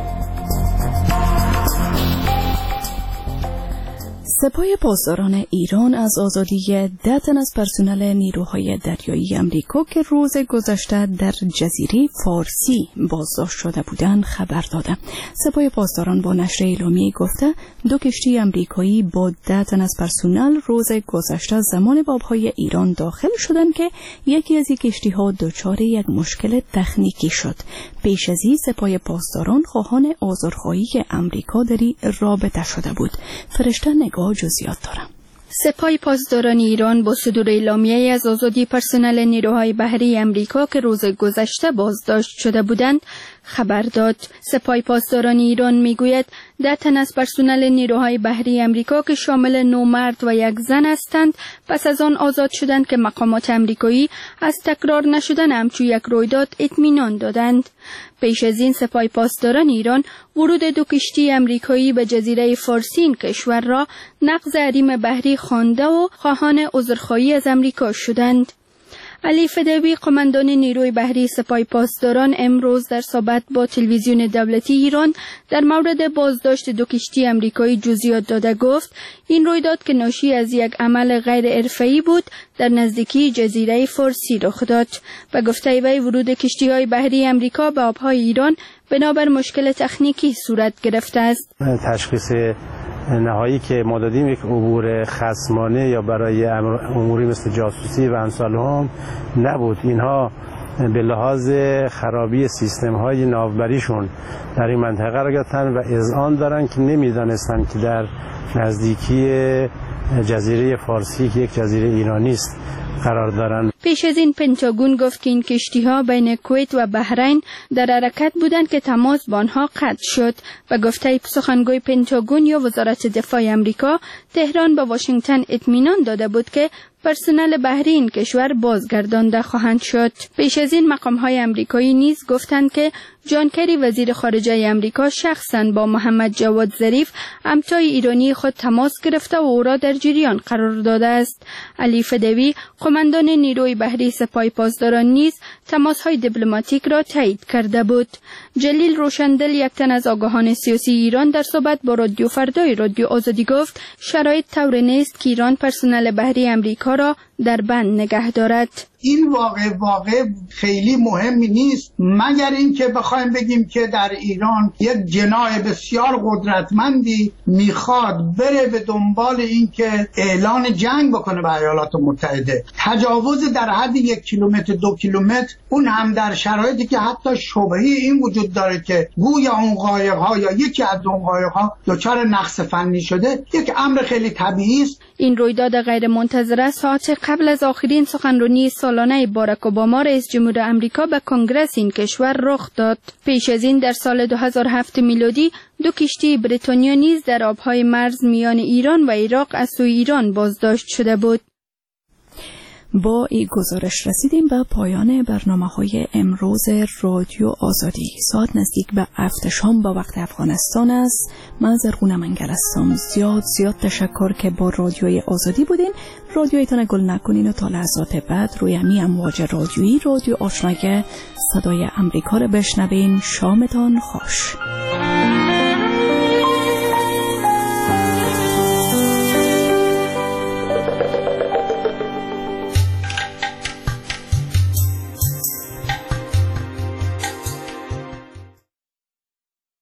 A: سپاه پاسداران ایران از آزادی 10 تن از پرسنل نیروهای دریایی امریکا که روز گذشته در جزیره فارسی بازداشت شده بودند خبر داده. سپاه پاسداران با نشر اعلامیه گفته 2 کشتی امریکایی با 10 تن از پرسنل روز گذشته زمان به آبهای ایران داخل شدند که یکی از این کشتی‌ها دچار یک مشکل تکنیکی شد. پیش از این سپاه پاسداران خواهان آزارخواهی امریکا در رابطه شده بود. فرشته نگاه جزئیات دارم.
X: سپاه پاسداران ایران با صدور اعلامیه از آزادی پرسنل نیروهای بحری امریکا که روز گذشته بازداشت شده بودند خبر داد. سپاه پاسداران ایران میگوید 10 تن از پرسنل نیروهای بحری امریکا که شامل 9 مرد و 1 زن هستند پس از آن آزاد شدند که مقامات امریکایی از تکرار نشدن همچون یک رویداد اطمینان دادند. پیش از این سپاه پاسداران ایران ورود 2 کشتی امریکایی به جزیره فارسی این کشور را نقض حریم بحری خوانده و خواهان عذرخواهی از امریکا شدند. علی فدوی قماندان نیروی بحری سپاه پاسداران امروز در صحبت با تلویزیون دولتی ایران در مورد بازداشت 2 کشتی امریکایی جزئیات داده گفت این رویداد که ناشی از یک عمل غیر حرفه‌ای بود در نزدیکی جزیره فارسی رخ داد. و گفته وی ورود کشتی‌های بحری امریکا به آب‌های ایران بنابر مشکل تکنیکی صورت گرفته است.
W: تشخیص نهایی که ما دادیم یک عبور خصمانه یا برای اموری مثل جاسوسی و امثال هم نبود. اینها به لحاظ خرابی سیستم های ناوبریشون در این منطقه را گرفتن و اذعان دارن که نمیدانستن که در نزدیکی جزیره فارسی که یک جزیره ایرانی است قرار دارند.
X: پیش از این پنتاگون گفت که این کشتی‌ها بین کویت و بحرین در حرکت بودند که تماس با آنها قطع شد و گفته سخنگوی پنتاگون یا وزارت دفاع آمریکا تهران به واشنگتن اطمینان داده بود که پرسنل بحری این کشور بازگردانده خواهند شد. پیش از این مقام‌های آمریکایی نیز گفتند که
B: جان کری وزیر خارجه امریکا شخصاً با محمد جواد ظریف همتای ایرانی خود تماس گرفته و او را در جریان قرار داده است. علی فدوی قماندان نیروی بحری سپاه پاسداران نیز تماس‌های دیپلماتیک را تایید کرده بود. جلیل روشندل، یک تن از آگاهان سیاسی ایران، در صحبت با رادیو فردای رادیو آزادی گفت شرایط طوری نیست که ایران پرسنل بحری امریکا را در بند نگه دارد.
R: این واقع خیلی مهمی نیست، مگر اینکه بخوایم بگیم که در ایران یک جناح بسیار قدرتمندی میخواد بره به دنبال اینکه اعلان جنگ بکنه به ایالات متحده. تجاوز در حد 1 کیلومتر 2 کیلومتر، اون هم در شرایطی که حتی شبهه این وجود داره که گویا اون قایق‌ها یا یکی از اون قایق‌ها دچار نقص فنی شده، یک امر خیلی طبیعی است.
B: این رویداد غیر منتظره ساعت قبل از آخرین سخنرانی سالانه باراک اوباما رئیس جمهور آمریکا به کنگره این کشور رخ داد. پیش از این در سال 2007 میلادی 2 کشتی بریتانیا نیز در آبهای مرز میان ایران و عراق از سوی ایران بازداشت شده بود.
A: با این گزارش رسیدیم به پایان برنامه‌های امروز رادیو آزادی. ساعت نزدیک به 7 شام با وقت افغانستان است. من زرغونه منگل هستم. زیاد تشکر که با رادیوی آزادی بودین. رادیویتان گل نکنین و تا لحظات بعد روی همی امواج رادیویی رادیو آشنای صدای امریکا رو بشنوین. شامتان خوش.